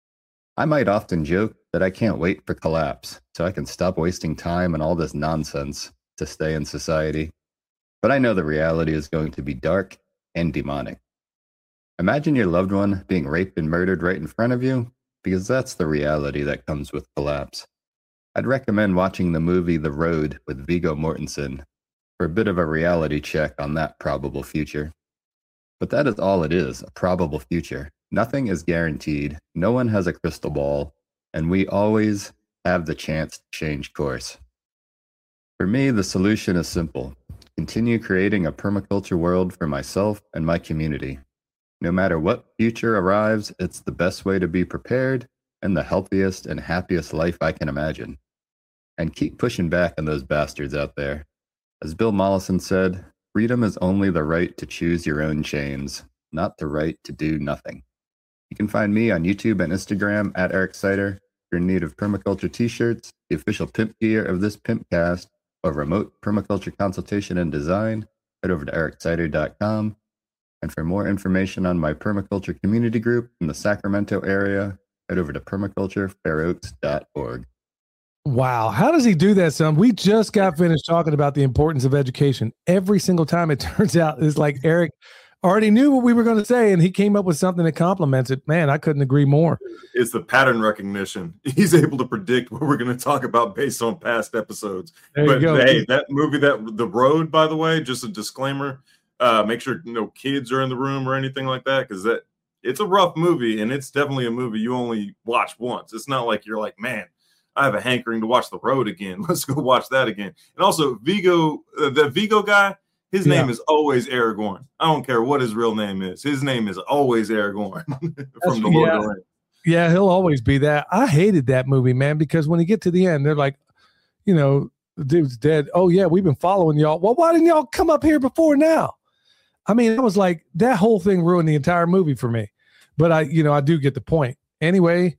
I might often joke that I can't wait for collapse so I can stop wasting time on all this nonsense to stay in society. But I know the reality is going to be dark and demonic. Imagine your loved one being raped and murdered right in front of you, because that's the reality that comes with collapse. I'd recommend watching the movie The Road with Viggo Mortensen for a bit of a reality check on that probable future. But that is all it is, a probable future. Nothing is guaranteed, no one has a crystal ball, and we always have the chance to change course. For me, the solution is simple. Continue creating a permaculture world for myself and my community. No matter what future arrives, it's the best way to be prepared and the healthiest and happiest life I can imagine. And keep pushing back on those bastards out there. As Bill Mollison said, freedom is only the right to choose your own chains, not the right to do nothing. You can find me on YouTube and Instagram at Eric Sider. If you're in need of permaculture t-shirts, the official pimp gear of this Pimpcast, or remote permaculture consultation and design, head over to ericsider.com. And for more information on my permaculture community group in the Sacramento area, head over to permaculturefairoaks.org. Wow. How does he do that, son? We just got finished talking about the importance of education. Every single time it turns out it's like Eric already knew what we were going to say, and he came up with something that complements it. Man, I couldn't agree more. It's the pattern recognition. He's able to predict what we're going to talk about based on past episodes. There but you go. hey, that movie, The Road, by the way, just a disclaimer, make sure no kids are in the room or anything like that, because it's a rough movie, and it's definitely a movie you only watch once. It's not like you're like, man, I have a hankering to watch The Road again. Let's go watch that again. And also, Viggo, the Viggo guy, his name is always Aragorn. I don't care what his real name is. His name is always Aragorn from the Lord of the Rings. Yeah, he'll always be that. I hated that movie, man, because when you get to the end, they're like, the dude's dead. Oh, yeah, we've been following y'all. Well, why didn't y'all come up here before now? I mean, I was like, that whole thing ruined the entire movie for me. But I do get the point. Anyway,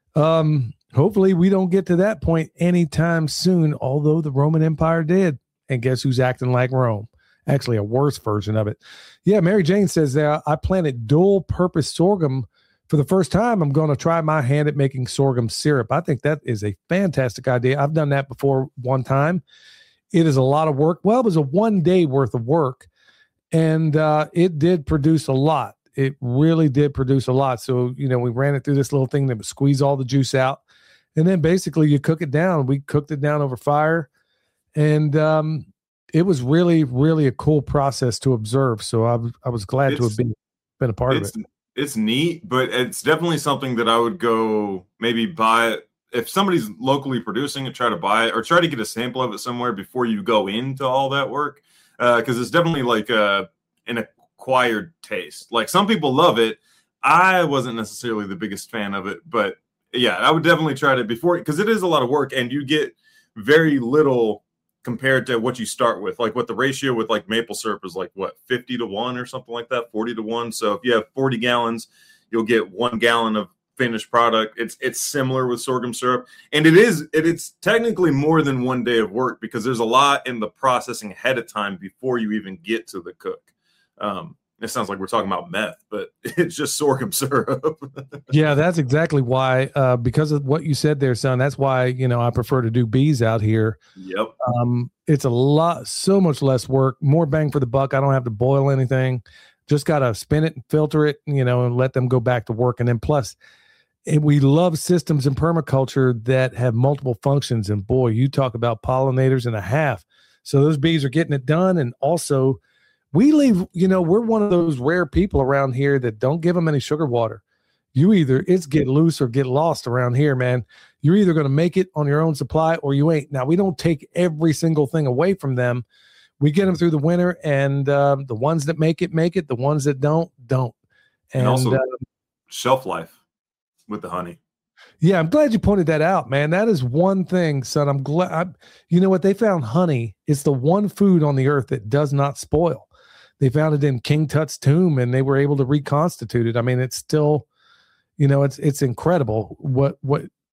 hopefully we don't get to that point anytime soon, although the Roman Empire did. And guess who's acting like Rome? Actually, a worse version of it. Yeah, Mary Jane says that I planted dual-purpose sorghum for the first time. I'm going to try my hand at making sorghum syrup. I think that is a fantastic idea. I've done that before one time. It is a lot of work. Well, it was a 1 day worth of work, and it did produce a lot. It really did produce a lot. So, we ran it through this little thing that would squeeze all the juice out. And then basically you cook it down. We cooked it down over fire. And it was really, really a cool process to observe. So I was glad to have been a part of it. It's neat, but it's definitely something that I would go maybe buy it. If somebody's locally producing it, try to buy it or try to get a sample of it somewhere before you go into all that work. Because it's definitely like an acquired taste. Like some people love it. I wasn't necessarily the biggest fan of it, but yeah, I would definitely try to before, because it is a lot of work and you get very little compared to what you start with. Like what the ratio with like maple syrup is like, what, 50-1 or something like that, 40-1. So if you have 40 gallons, you'll get 1 gallon of finished product. It's similar with sorghum syrup. And it's technically more than 1 day of work because there's a lot in the processing ahead of time before you even get to the cook. It sounds like we're talking about meth, but it's just sorghum syrup. Yeah, that's exactly why. Because of what you said there, son. That's why I prefer to do bees out here. Yep. It's so much less work, more bang for the buck. I don't have to boil anything. Just gotta spin it and filter it, and let them go back to work. And then plus, we love systems in permaculture that have multiple functions. And boy, you talk about pollinators and a half. So those bees are getting it done, and also. We leave, we're one of those rare people around here that don't give them any sugar water. It's get loose or get lost around here, man. You're either going to make it on your own supply or you ain't. Now, we don't take every single thing away from them. We get them through the winter, and the ones that make it. The ones that don't. And also shelf life with the honey. Yeah, I'm glad you pointed that out, man. That is one thing, son. I'm glad. You know what? They found honey. It's the one food on the earth that does not spoil. They found it in King Tut's tomb, and they were able to reconstitute it. I mean, it's still, it's incredible what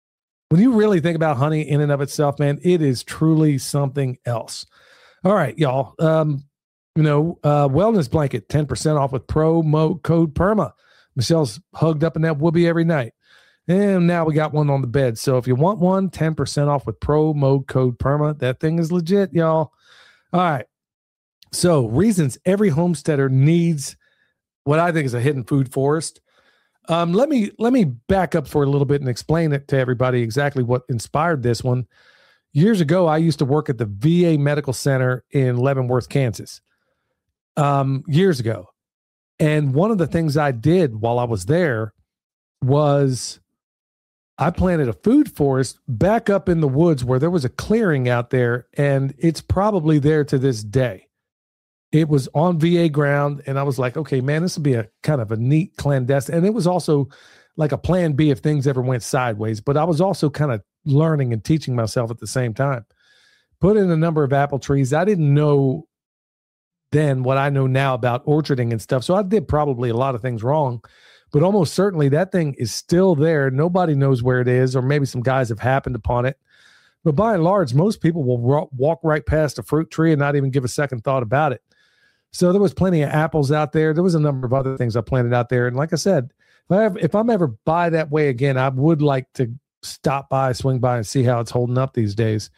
when you really think about honey in and of itself, man, it is truly something else. All right, y'all. Wellness blanket, 10% off with promo code PERMA. Michelle's hugged up in that whoopee every night. And now we got one on the bed. So if you want one, 10% off with promo code PERMA. That thing is legit, y'all. All right. So reasons every homesteader needs what I think is a hidden food forest. Let me back up for a little bit and explain it to everybody exactly what inspired this one. Years ago, I used to work at the VA Medical Center in Leavenworth, Kansas. Years ago. And one of the things I did while I was there was I planted a food forest back up in the woods where there was a clearing out there, and it's probably there to this day. It was on VA ground, and I was like, okay, man, this would be a kind of a neat clandestine. And it was also like a plan B if things ever went sideways. But I was also kind of learning and teaching myself at the same time. Put in a number of apple trees. I didn't know then what I know now about orcharding and stuff. So I did probably a lot of things wrong, but almost certainly that thing is still there. Nobody knows where it is, or maybe some guys have happened upon it. But by and large, most people will walk right past a fruit tree and not even give a second thought about it. So there was plenty of apples out there. There was a number of other things I planted out there. And like I said, if I'm ever by that way again, I would like to stop by, swing by, and see how it's holding up these days.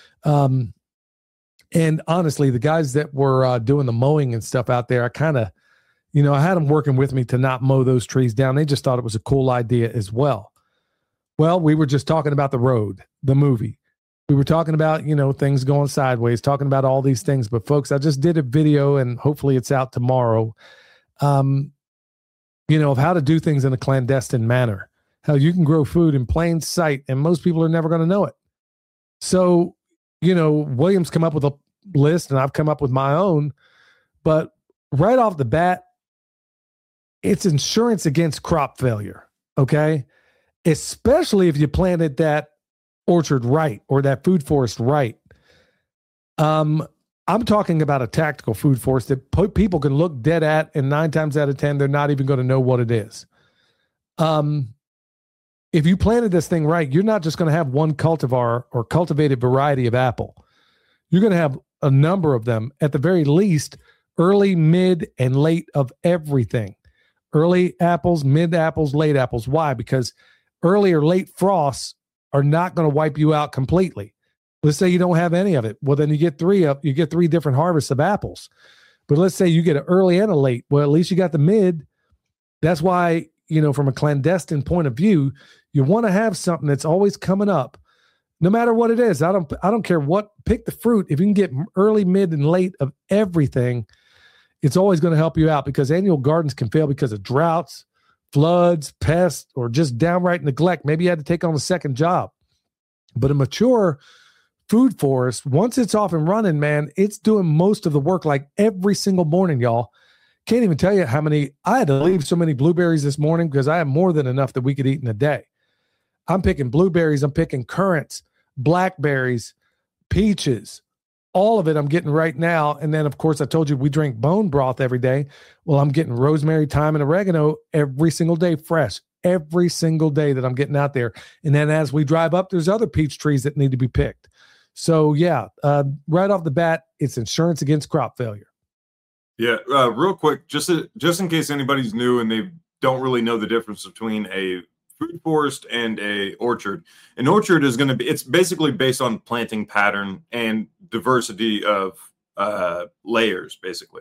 And honestly, the guys that were doing the mowing and stuff out there, I kind of, I had them working with me to not mow those trees down. They just thought it was a cool idea as well. Well, we were just talking about The Road, the movie. We were talking about, things going sideways, talking about all these things. But folks, I just did a video, and hopefully it's out tomorrow, of how to do things in a clandestine manner, how you can grow food in plain sight, and most people are never going to know it. So, William's come up with a list, and I've come up with my own, but right off the bat, it's insurance against crop failure. Okay. Especially if you planted that orchard right, or that food forest right. I'm talking about a tactical food forest that people can look dead at, and 9 times out of 10, they're not even going to know what it is. If you planted this thing right, you're not just going to have one cultivar or cultivated variety of apple. You're going to have a number of them, at the very least, early, mid, and late of everything. Early apples, mid apples, late apples. Why? Because early or late frosts are not going to wipe you out completely. Let's say you don't have any of it. Well, then you get three different harvests of apples. But let's say you get an early and a late. Well, at least you got the mid. That's why, from a clandestine point of view, you want to have something that's always coming up, no matter what it is. I don't care what, pick the fruit. If you can get early, mid, and late of everything, it's always going to help you out, because annual gardens can fail because of droughts, floods, pests, or just downright neglect. Maybe you had to take on a second job. But a mature food forest, once it's off and running, man, it's doing most of the work, like every single morning, y'all. Can't even tell you how many, I had to leave so many blueberries this morning because I have more than enough that we could eat in a day. I'm picking blueberries, I'm picking currants, blackberries, peaches, all of it I'm getting right now. And then, of course, I told you we drink bone broth every day. Well, I'm getting rosemary, thyme, and oregano every single day, fresh, every single day that I'm getting out there. And then as we drive up, there's other peach trees that need to be picked. So, yeah, right off the bat, it's insurance against crop failure. Yeah, real quick, just in case anybody's new and they don't really know the difference between a food forest and a orchard. An orchard is going to be, it's basically based on planting pattern and diversity of layers, basically.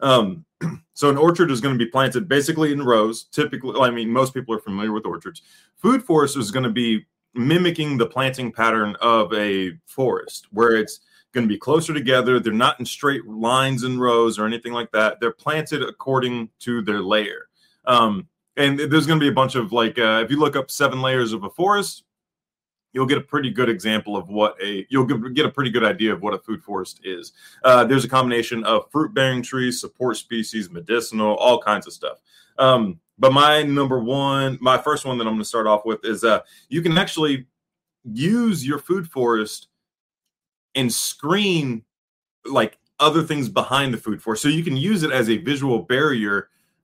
So an orchard is going to be planted basically in rows. Typically, most people are familiar with orchards. Food forest is going to be mimicking the planting pattern of a forest, where it's going to be closer together. They're not in straight lines and rows or anything like that. They're planted according to their layer. And there's going to be a bunch of if you look up 7 layers of a forest, you'll get a pretty good example of you'll get a pretty good idea of what a food forest is. There's a combination of fruit-bearing trees, support species, medicinal, all kinds of stuff. But my first one that I'm going to start off with is you can actually use your food forest and screen other things behind the food forest. So you can use it as a visual barrier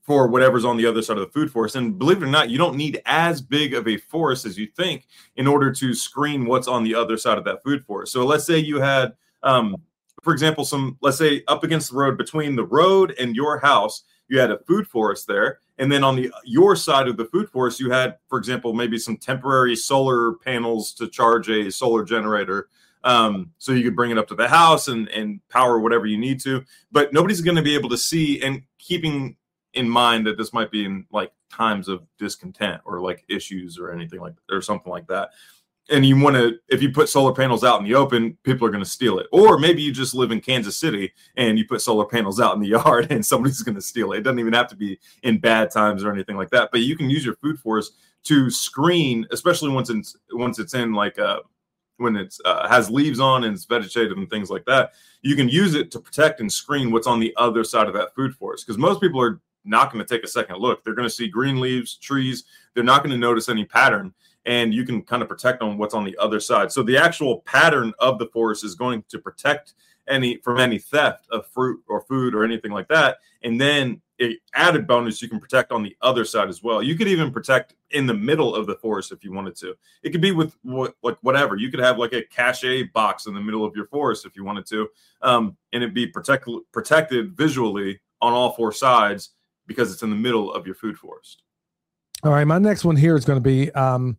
for whatever's on the other side of the food forest. And believe it or not, you don't need as big of a forest as you think in order to screen what's on the other side of that food forest. So let's say you had, for example, let's say up against the road, between the road and your house, you had a food forest there. And then on your side of the food forest, you had, for example, maybe some temporary solar panels to charge a solar generator. So you could bring it up to the house and power whatever you need to. But nobody's going to be able to see, and keeping in mind that this might be in like times of discontent or like issues or anything like, or something like that. And you want to, if you put solar panels out in the open, people are going to steal it. Or maybe you just live in Kansas City and you put solar panels out in the yard and somebody's going to steal it. It doesn't even have to be in bad times or anything like that. But you can use your food forest to screen, especially once it's in like when it's has leaves on and it's vegetated and things like that. You can use it to protect and screen what's on the other side of that food forest, because most people are not going to take a second look. They're going to see green leaves, trees. They're not going to notice any pattern. And you can kind of protect on what's on the other side. So the actual pattern of the forest is going to protect from any theft of fruit or food or anything like that. And then an added bonus, you can protect on the other side as well. You could even protect in the middle of the forest if you wanted to. It could be with whatever. You could have like a cache box in the middle of your forest if you wanted to. And it'd be protected visually on all four sides because it's in the middle of your food forest. All right. My next one here is going to be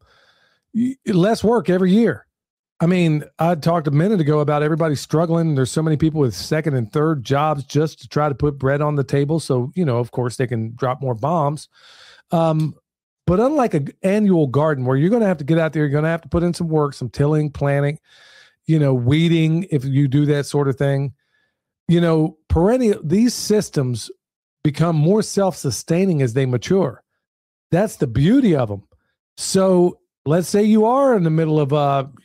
less work every year. I mean, I talked a minute ago about everybody struggling. There's so many people with second and third jobs just to try to put bread on the table. So, of course, they can drop more bombs. But unlike an annual garden where you're going to have to get out there, you're going to have to put in some work, some tilling, planting, weeding, if you do that sort of thing. These systems become more self-sustaining as they mature. That's the beauty of them. So let's say you are in the middle of,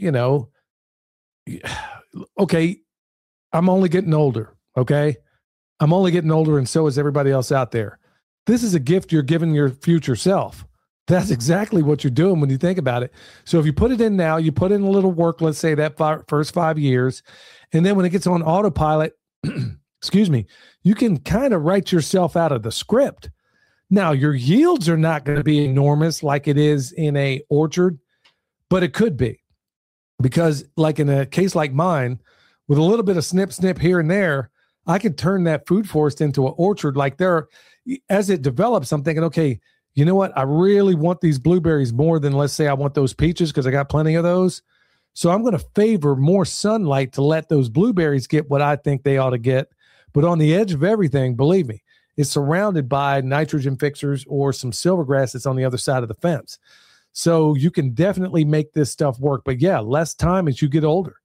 okay, I'm only getting older. Okay. I'm only getting older. And so is everybody else out there. This is a gift you're giving your future self. That's exactly what you're doing when you think about it. So if you put it in now, you put in a little work, let's say that first 5 years. And then when it gets on autopilot, excuse me, you can kind of write yourself out of the script. Now, your yields are not going to be enormous like it is in a orchard, but it could be. Because like in a case like mine, with a little bit of snip here and there, I could turn that food forest into an orchard. Like as it develops, I'm thinking, okay, you know what? I really want these blueberries more than, let's say, I want those peaches because I got plenty of those. So I'm going to favor more sunlight to let those blueberries get what I think they ought to get. But on the edge of everything, believe me, it's surrounded by nitrogen fixers or some silvergrass that's on the other side of the fence. So you can definitely make this stuff work. But yeah, less time as you get older.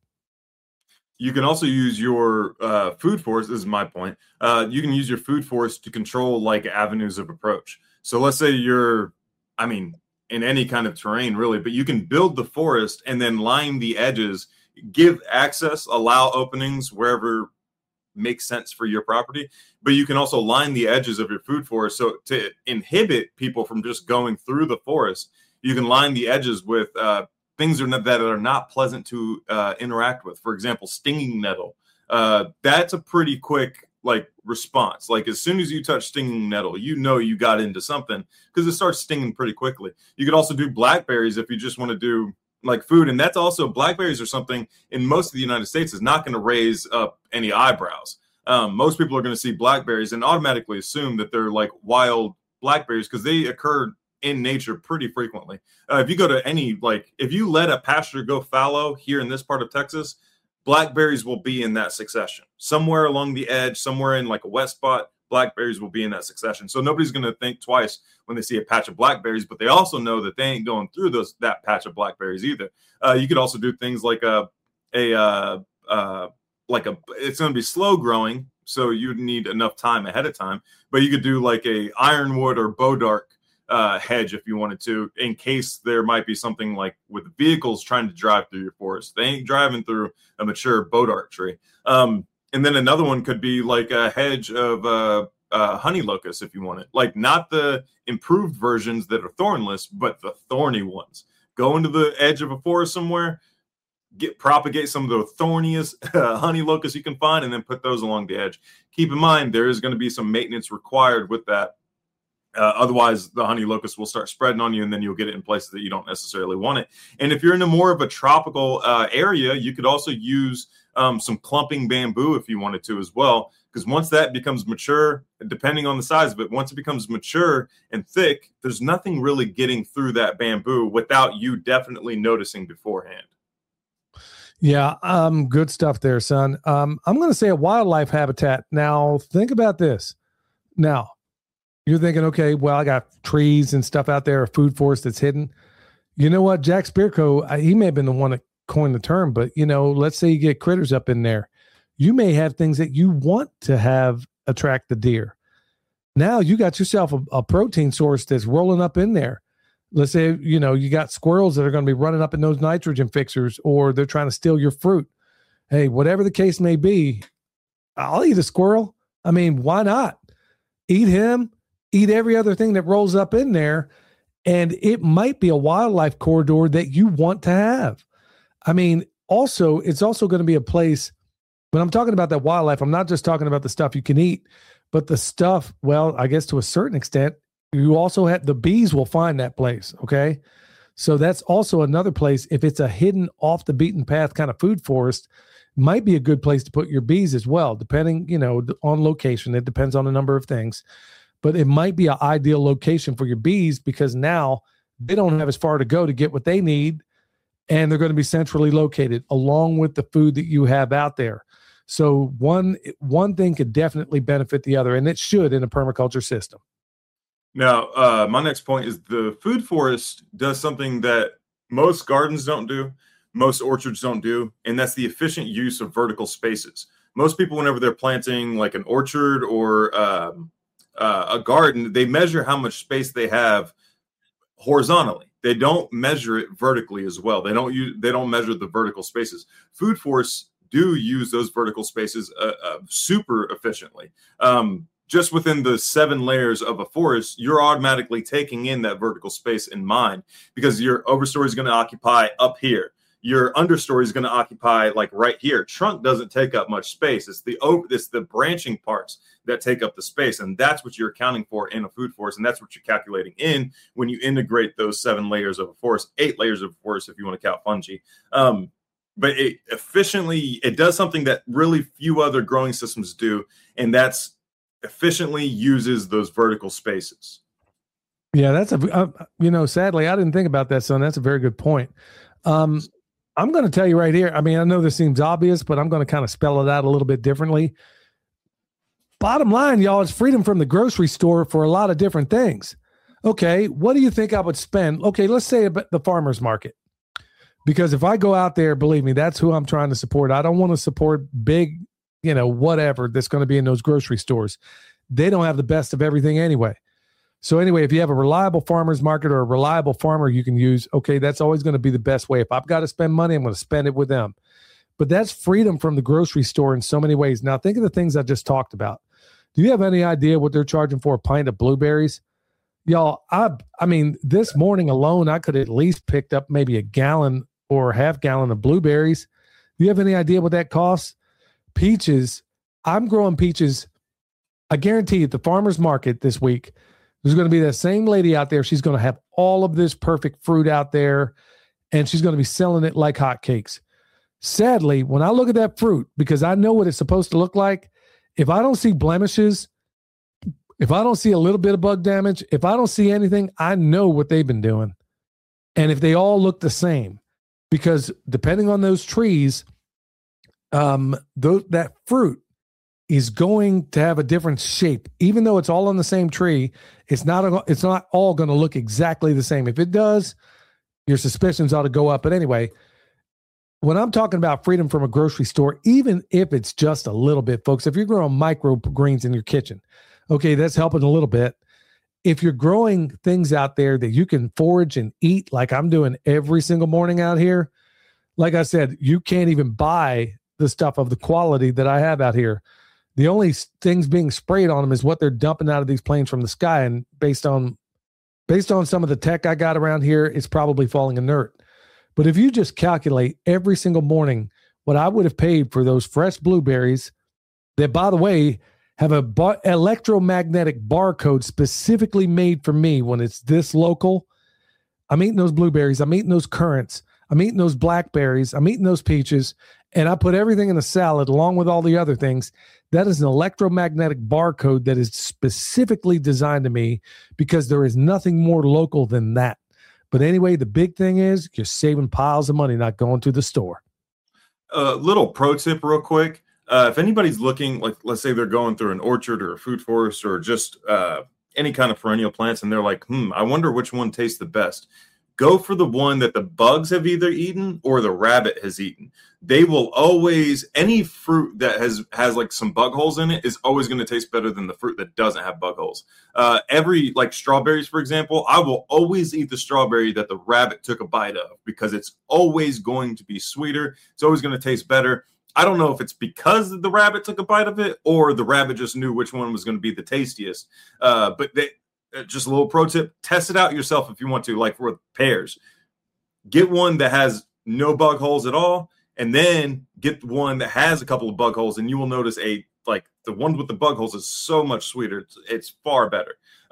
You can also use your food forest. This is my point. You can use your food forest to control like avenues of approach. So let's say you're, in any kind of terrain really, but you can build the forest and then line the edges, give access, allow openings wherever makes sense for your property, but you can also line the edges of your food forest. So to inhibit people from just going through the forest, you can line the edges with things that are not pleasant to interact with. For example, stinging nettle. That's a pretty quick response. Like as soon as you touch stinging nettle, you got into something because it starts stinging pretty quickly. You could also do blackberries if you just want to do food. And that's also, blackberries are something in most of the United States is not going to raise up any eyebrows. Most people are going to see blackberries and automatically assume that they're like wild blackberries because they occur in nature pretty frequently. If you go to if you let a pasture go fallow here in this part of Texas, blackberries will be in that succession. Somewhere along the edge, somewhere in like a wet spot, blackberries will be in that succession. So nobody's going to think twice when they see a patch of blackberries, but they also know that they ain't going through that patch of blackberries either. You could also do things like it's going to be slow growing, so you'd need enough time ahead of time. But you could do like a ironwood or bodark hedge if you wanted to, in case there might be something like with vehicles trying to drive through your forest. They ain't driving through a mature bodark tree. And then another one could be like a hedge of honey locust if you want it. Like not the improved versions that are thornless, but the thorny ones. Go into the edge of a forest somewhere, propagate some of the thorniest honey locusts you can find, and then put those along the edge. Keep in mind, there is going to be some maintenance required with that Otherwise, the honey locust will start spreading on you, and then you'll get it in places that you don't necessarily want it. And if you're in a more of a tropical area, you could also use some clumping bamboo if you wanted to as well. Because once that becomes mature, depending on the size of it, once it becomes mature and thick, there's nothing really getting through that bamboo without you definitely noticing beforehand. Yeah, good stuff there, son. I'm going to say a wildlife habitat. Now, think about this. Now, you're thinking, okay, well, I got trees and stuff out there, a food forest that's hidden. You know what? Jack Spirko, he may have been the one that coined the term, but, let's say you get critters up in there. You may have things that you want to have attract the deer. Now you got yourself a protein source that's rolling up in there. Let's say, you got squirrels that are going to be running up in those nitrogen fixers, or they're trying to steal your fruit. Hey, whatever the case may be, I'll eat a squirrel. I mean, why not? Eat him, eat every other thing that rolls up in there. And it might be a wildlife corridor that you want to have. I mean, also, it's also going to be a place, when I'm talking about that wildlife, I'm not just talking about the stuff you can eat, but the stuff, well, I guess to a certain extent, you also have the bees will find that place. Okay. So that's also another place. If it's a hidden off the beaten path kind of food forest, might be a good place to put your bees as well, depending, on location. It depends on a number of things, but it might be an ideal location for your bees because now they don't have as far to go to get what they need. And they're going to be centrally located along with the food that you have out there. So one thing could definitely benefit the other, and it should in a permaculture system. Now, my next point is the food forest does something that most gardens don't do, most orchards don't do, and that's the efficient use of vertical spaces. Most people, whenever they're planting like an orchard or a garden, they measure how much space they have horizontally. They don't measure it vertically as well. They don't measure the vertical spaces. Food forests do use those vertical spaces super efficiently. Just within the 7 layers of a forest, you're automatically taking in that vertical space in mind because your overstory is going to occupy up here. Your understory is going to occupy like right here. Trunk doesn't take up much space. It's the branching parts that take up the space. And that's what you're accounting for in a food forest. And that's what you're calculating in when you integrate those 7 layers of a forest, 8 layers of a forest, if you want to count fungi. But it does something that really few other growing systems do. And that's efficiently uses those vertical spaces. Yeah, that's sadly, I didn't think about that, son. That's a very good point. I'm going to tell you right here. I mean, I know this seems obvious, but I'm going to kind of spell it out a little bit differently. Bottom line, y'all, is freedom from the grocery store for a lot of different things. Okay, what do you think I would spend? Okay, let's say about the farmer's market. Because if I go out there, believe me, that's who I'm trying to support. I don't want to support big, whatever that's going to be in those grocery stores. They don't have the best of everything anyway. So anyway, if you have a reliable farmer's market or a reliable farmer you can use, okay, that's always going to be the best way. If I've got to spend money, I'm going to spend it with them. But that's freedom from the grocery store in so many ways. Now, think of the things I just talked about. Do you have any idea what they're charging for a pint of blueberries? Y'all, I mean, this morning alone, I could at least picked up maybe a gallon or a half gallon of blueberries. Do you have any idea what that costs? Peaches, I'm growing peaches. I guarantee you at the farmer's market this week, there's going to be that same lady out there. She's going to have all of this perfect fruit out there, and she's going to be selling it like hotcakes. Sadly, when I look at that fruit, because I know what it's supposed to look like, if I don't see blemishes, if I don't see a little bit of bug damage, if I don't see anything, I know what they've been doing. And if they all look the same, because depending on those trees, that fruit is going to have a different shape. Even though it's all on the same tree, it's not all going to look exactly the same. If it does, your suspicions ought to go up. But anyway, when I'm talking about freedom from a grocery store, even if it's just a little bit, folks, if you're growing microgreens in your kitchen, okay, that's helping a little bit. If you're growing things out there that you can forage and eat, like I'm doing every single morning out here, like I said, you can't even buy the stuff of the quality that I have out here. The only things being sprayed on them is what they're dumping out of these planes from the sky. And based on some of the tech I got around here, it's probably falling inert. But if you just calculate every single morning what I would have paid for those fresh blueberries that, by the way, have a electromagnetic barcode specifically made for me when it's this local. I'm eating those blueberries. I'm eating those currants. I'm eating those blackberries. I'm eating those peaches. And I put everything in a salad along with all the other things. That is an electromagnetic barcode that is specifically designed to me because there is nothing more local than that. But anyway, the big thing is you're saving piles of money not going to the store. Little pro tip real quick. If anybody's looking, like, let's say they're going through an orchard or a food forest or just any kind of perennial plants, and they're like, I wonder which one tastes the best. Go for the one that the bugs have either eaten or the rabbit has eaten. They will always, any fruit that has like some bug holes in it is always going to taste better than the fruit that doesn't have bug holes. Like strawberries, for example, I will always eat the strawberry that the rabbit took a bite of because it's always going to be sweeter. It's always going to taste better. I don't know if it's because the rabbit took a bite of it or the rabbit just knew which one was going to be the tastiest. But just a little pro tip, test it out yourself if you want to, like with pears. Get one that has no bug holes at all, and then get one that has a couple of bug holes, and you will notice the one with the bug holes is so much sweeter. It's far better.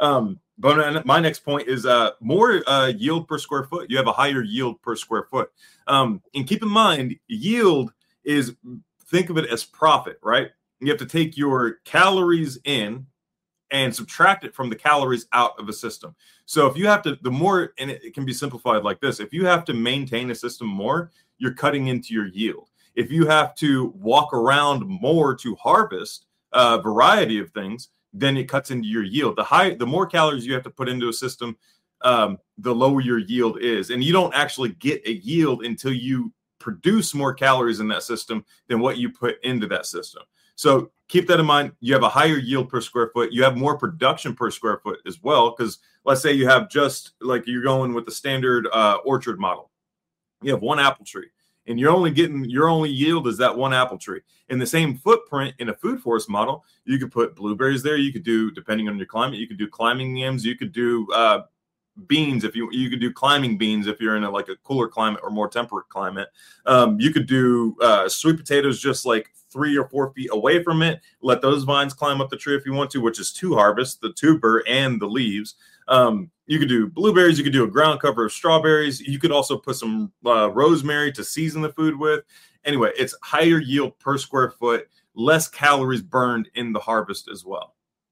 But my next point is more yield per square foot. You have a higher yield per square foot. And keep in mind, yield is, think of it as profit, right? You have to take your calories in and subtract it from the calories out of a system. So if you have to, the more, and it can be simplified like this, if you have to maintain a system more, you're cutting into your yield. If you have to walk around more to harvest a variety of things, then it cuts into your yield. The more calories you have to put into a system, the lower your yield is. And you don't actually get a yield until you produce more calories in that system than what you put into that system. So keep that in mind. You have a higher yield per square foot. You have more production per square foot as well. Because let's say you have just like you're going with the standard orchard model. You have one apple tree and your only yield is that one apple tree. In the same footprint in a food forest model, you could put blueberries there. You could do, depending on your climate, you could do climbing yams. You could do beans if you could do climbing beans if you're in a cooler climate or more temperate climate. You could do sweet potatoes just like 3 or 4 feet away from it. Let those vines climb up the tree if you want to, which is 2 harvests, the tuber and the leaves. You could do blueberries. You could do a ground cover of strawberries. You could also put some rosemary to season the food with. Anyway, it's higher yield per square foot, less calories burned in the harvest as well.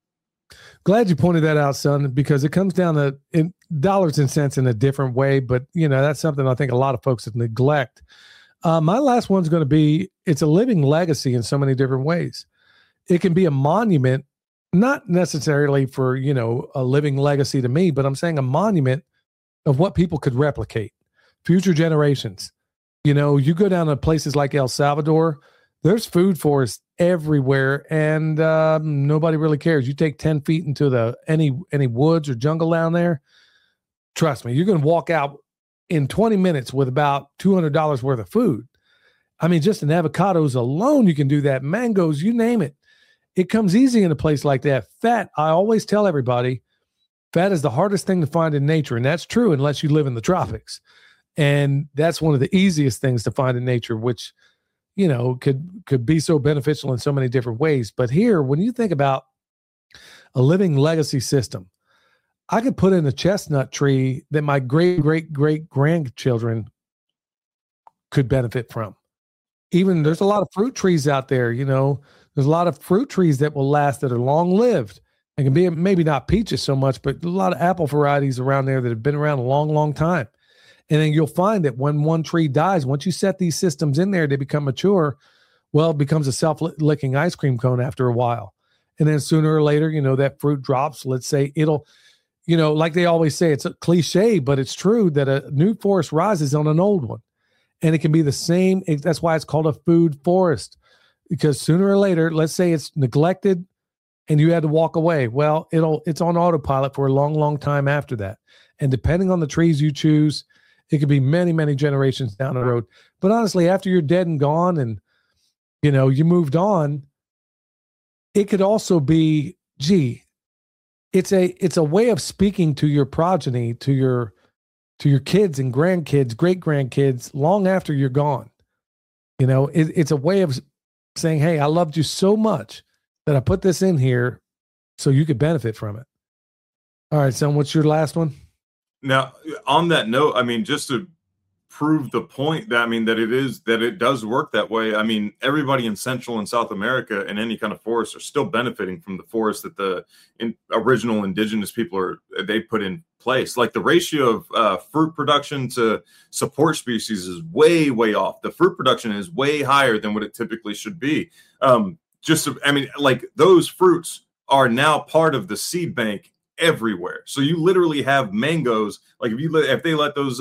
Glad you pointed that out, son, because it comes down to dollars and cents in a different way. But, that's something I think a lot of folks neglect. My last one's going to be, it's a living legacy in so many different ways. It can be a monument, not necessarily for, a living legacy to me, but I'm saying a monument of what people could replicate, future generations. You go down to places like El Salvador, there's food forests everywhere, and nobody really cares. You take 10 feet into any woods or jungle down there, trust me, you're going to walk out in 20 minutes with about $200 worth of food. I mean, just in avocados alone, you can do that. Mangoes, you name it. It comes easy in a place like that. Fat, I always tell everybody, fat is the hardest thing to find in nature, and that's true unless you live in the tropics. And that's one of the easiest things to find in nature, which could be so beneficial in so many different ways. But here, when you think about a living legacy system, I could put in a chestnut tree that my great-great-great-grandchildren could benefit from. Even there's a lot of fruit trees out there, there's a lot of fruit trees that will last, that are long-lived. It can be maybe not peaches so much, but a lot of apple varieties around there that have been around a long, long time. And then you'll find that when one tree dies, once you set these systems in there, they become mature. Well, it becomes a self-licking ice cream cone after a while. And then sooner or later, that fruit drops. Let's say it'll, like they always say, it's a cliche, but it's true that a new forest rises on an old one. And it can be the same. That's why it's called a food forest, because sooner or later, let's say it's neglected and you had to walk away. Well, it's on autopilot for a long, long time after that. And depending on the trees you choose, it could be many, many generations down the road. But honestly, after you're dead and gone and, you moved on, it could also be, it's a way of speaking to your progeny, to your kids and grandkids, great grandkids, long after you're gone. It's a way of saying, hey, I loved you so much that I put this in here so you could benefit from it. All right, son, what's your last one? Now, on that note, I mean, just to prove the point that it does work that way. I mean, everybody in Central and South America and any kind of forest are still benefiting from the forest that the original indigenous people they put in place. Like the ratio of fruit production to support species is way, way off. The fruit production is way higher than what it typically should be. Like those fruits are now part of the seed bank everywhere. So you literally have mangoes. Like if they let those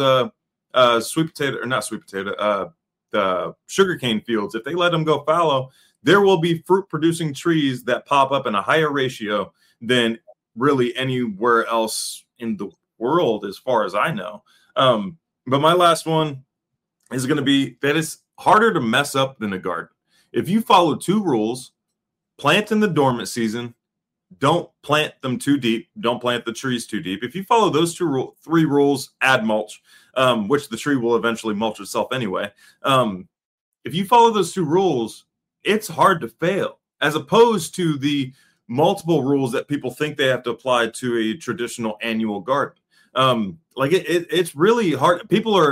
the sugarcane fields, if they let them go fallow, there will be fruit producing trees that pop up in a higher ratio than really anywhere else in the world, as far as I know. But my last one is going to be that it's harder to mess up than a garden. If you follow 2 rules, plant in the dormant season, don't plant them too deep, don't plant the trees too deep. If you follow those 3 rules, add mulch, which the tree will eventually mulch itself anyway. If you follow those 2 rules, it's hard to fail, as opposed to the multiple rules that people think they have to apply to a traditional annual garden. It's really hard.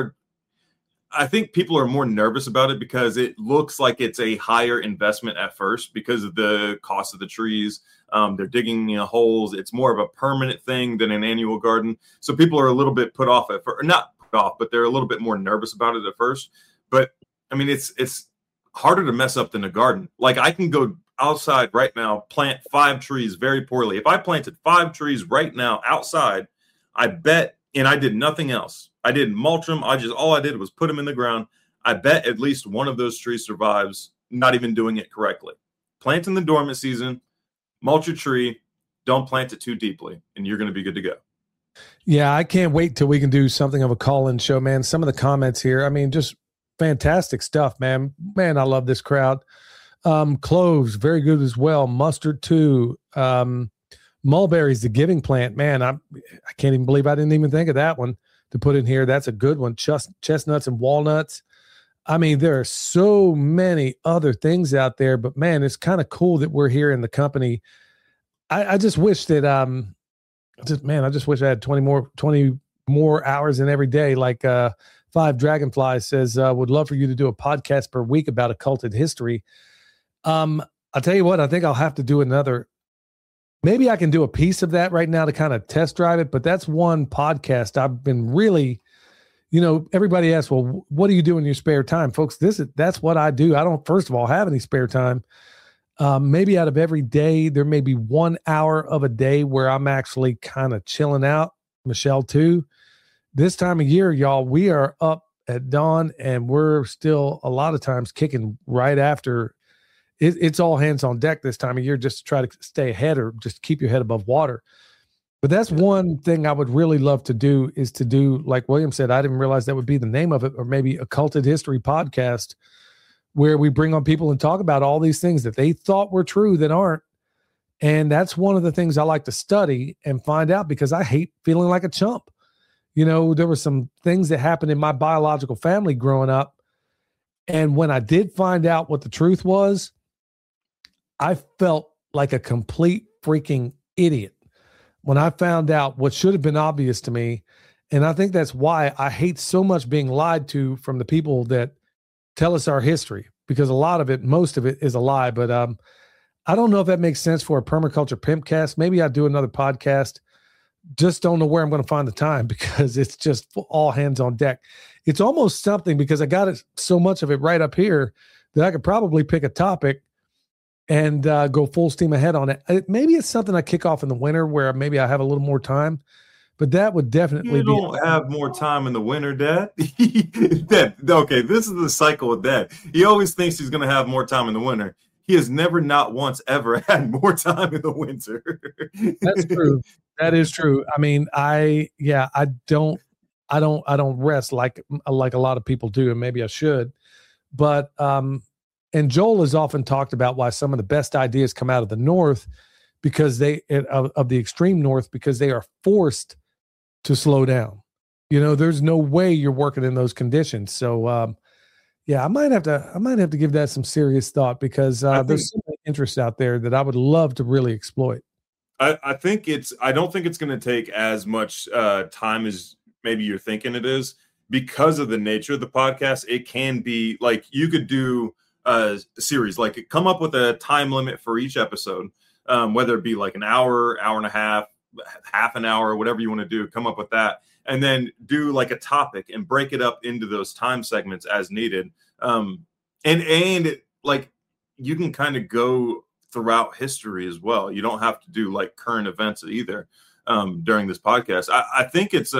I think people are more nervous about it because it looks like it's a higher investment at first because of the cost of the trees. They're digging holes. It's more of a permanent thing than an annual garden. So people are a little bit put off not put off, but they're a little bit more nervous about it at first. But I mean, it's harder to mess up than a garden. Like I can go outside right now, plant 5 trees very poorly. If I planted 5 trees right now outside, I bet, and I did nothing else. I didn't mulch them. All I did was put them in the ground. I bet at least one of those trees survives, not even doing it correctly. Plant in the dormant season, mulch your tree, don't plant it too deeply, and you're going to be good to go. Yeah, I can't wait till we can do something of a call-in show, man. Some of the comments here, I mean, just fantastic stuff, man. Man, I love this crowd. Cloves, very good as well. Mustard too. Mulberries, the giving plant, man. I can't even believe I didn't even think of that one to put in here. That's a good one. Chestnuts and walnuts. I mean, there are so many other things out there, but man, it's kind of cool that we're here in the company. I just wish that, I just wish I had 20 more hours in every day. Like 5 Dragonflies says, would love for you to do a podcast per week about occulted history. I'll tell you what, I think I'll have to do another. Maybe I can do a piece of that right now to kind of test drive it, but that's one podcast I've been really, everybody asks, well, what do you do in your spare time? Folks, that's what I do. I don't, first of all, have any spare time. Maybe out of every day, there may be 1 hour of a day where I'm actually kind of chilling out. Michelle too. This time of year, y'all, we are up at dawn and we're still a lot of times kicking right after. It's all hands on deck this time of year just to try to stay ahead or just keep your head above water. But that's one thing I would really love to do is to do, like William said, I didn't realize that would be the name of it, or maybe Occulted History Podcast, where we bring on people and talk about all these things that they thought were true that aren't. And that's one of the things I like to study and find out because I hate feeling like a chump. There were some things that happened in my biological family growing up. And when I did find out what the truth was, I felt like a complete freaking idiot when I found out what should have been obvious to me. And I think that's why I hate so much being lied to from the people that tell us our history, because a lot of it, most of it is a lie. But I don't know if that makes sense for a Permaculture Pimpcast. Maybe I'll do another podcast. Just don't know where I'm going to find the time because it's just all hands on deck. It's almost something because I got it so much of it right up here that I could probably pick a topic and go full steam ahead on it. Maybe it's something I kick off in the winter where maybe I have a little more time, but that would definitely You don't have more time in the winter, Dad. Okay, this is the cycle with Dad. He always thinks he's going to have more time in the winter. He has never, not once, ever had more time in the winter. That's true. That is true. I mean, I don't rest like a lot of people do, and maybe I should, but and Joel has often talked about why some of the best ideas come out of the North because of the extreme North, because they are forced to slow down. There's no way you're working in those conditions. So Yeah, I might have to give that some serious thought because there's so much interest out there that I would love to really exploit. I don't think it's going to take as much time as maybe you're thinking it is, because of the nature of the podcast. It can be like, you could do a series, like come up with a time limit for each episode, whether it be like an hour, hour and a half an hour, whatever you want to do, come up with that. And then do like a topic and break it up into those time segments as needed. And like, you can kind of go throughout history as well. You don't have to do like current events either during this podcast. I think it's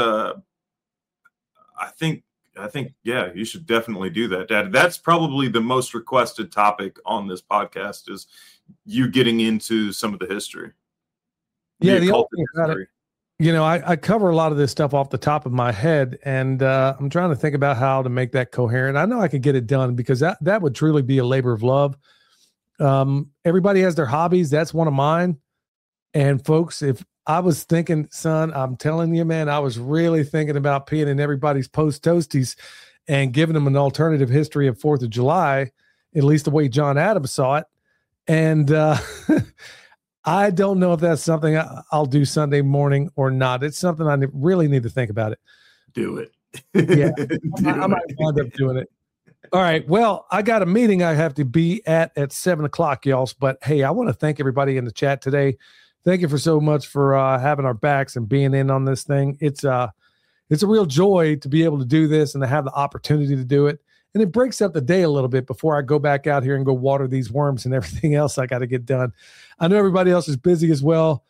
I think yeah, you should definitely do that, Dad. That's probably the most requested topic on this podcast, is you getting into some of the history. Yeah, the only thing about it, you know, I cover a lot of this stuff off the top of my head, and I'm trying to think about how to make that coherent. I know I could get it done, because that would truly be a labor of love. Everybody has their hobbies. That's one of mine. And folks, if I was thinking, son, I'm telling you, man, I was really thinking about peeing in everybody's post toasties and giving them an alternative history of 4th of July, at least the way John Adams saw it. And I don't know if that's something I'll do Sunday morning or not. It's something I really need to think about it. Do it. Yeah, I might wind up doing it. All right. Well, I got a meeting I have to be at 7:00, y'all. But hey, I want to thank everybody in the chat today. Thank you for so much for having our backs and being in on this thing. It's a real joy to be able to do this and to have the opportunity to do it. And it breaks up the day a little bit before I go back out here and go water these worms and everything else I got to get done. I know everybody else is busy as well.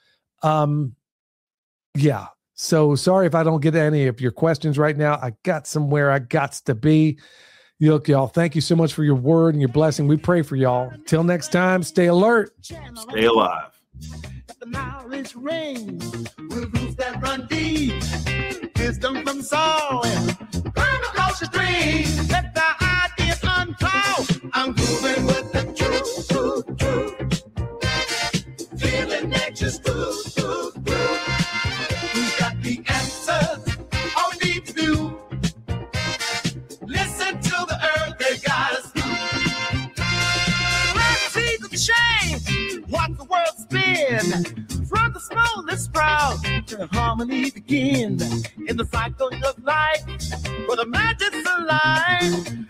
Yeah. So sorry if I don't get any of your questions right now. I got somewhere I got to be. Look, y'all, thank you so much for your word and your blessing. We pray for y'all. Till next time, stay alert. Stay alive. The knowledge rings with roots that run deep. Wisdom from soul and across the stream. Let the ideas unfold. I'm moving with the truth. Feeling nature's food. Who's got the answers? All we need to do. Listen to the earth, they got us through. Let's see the change. Watch the world spin. From the smallest sprout to harmony begin. In the cycle of life, where the magic's alive.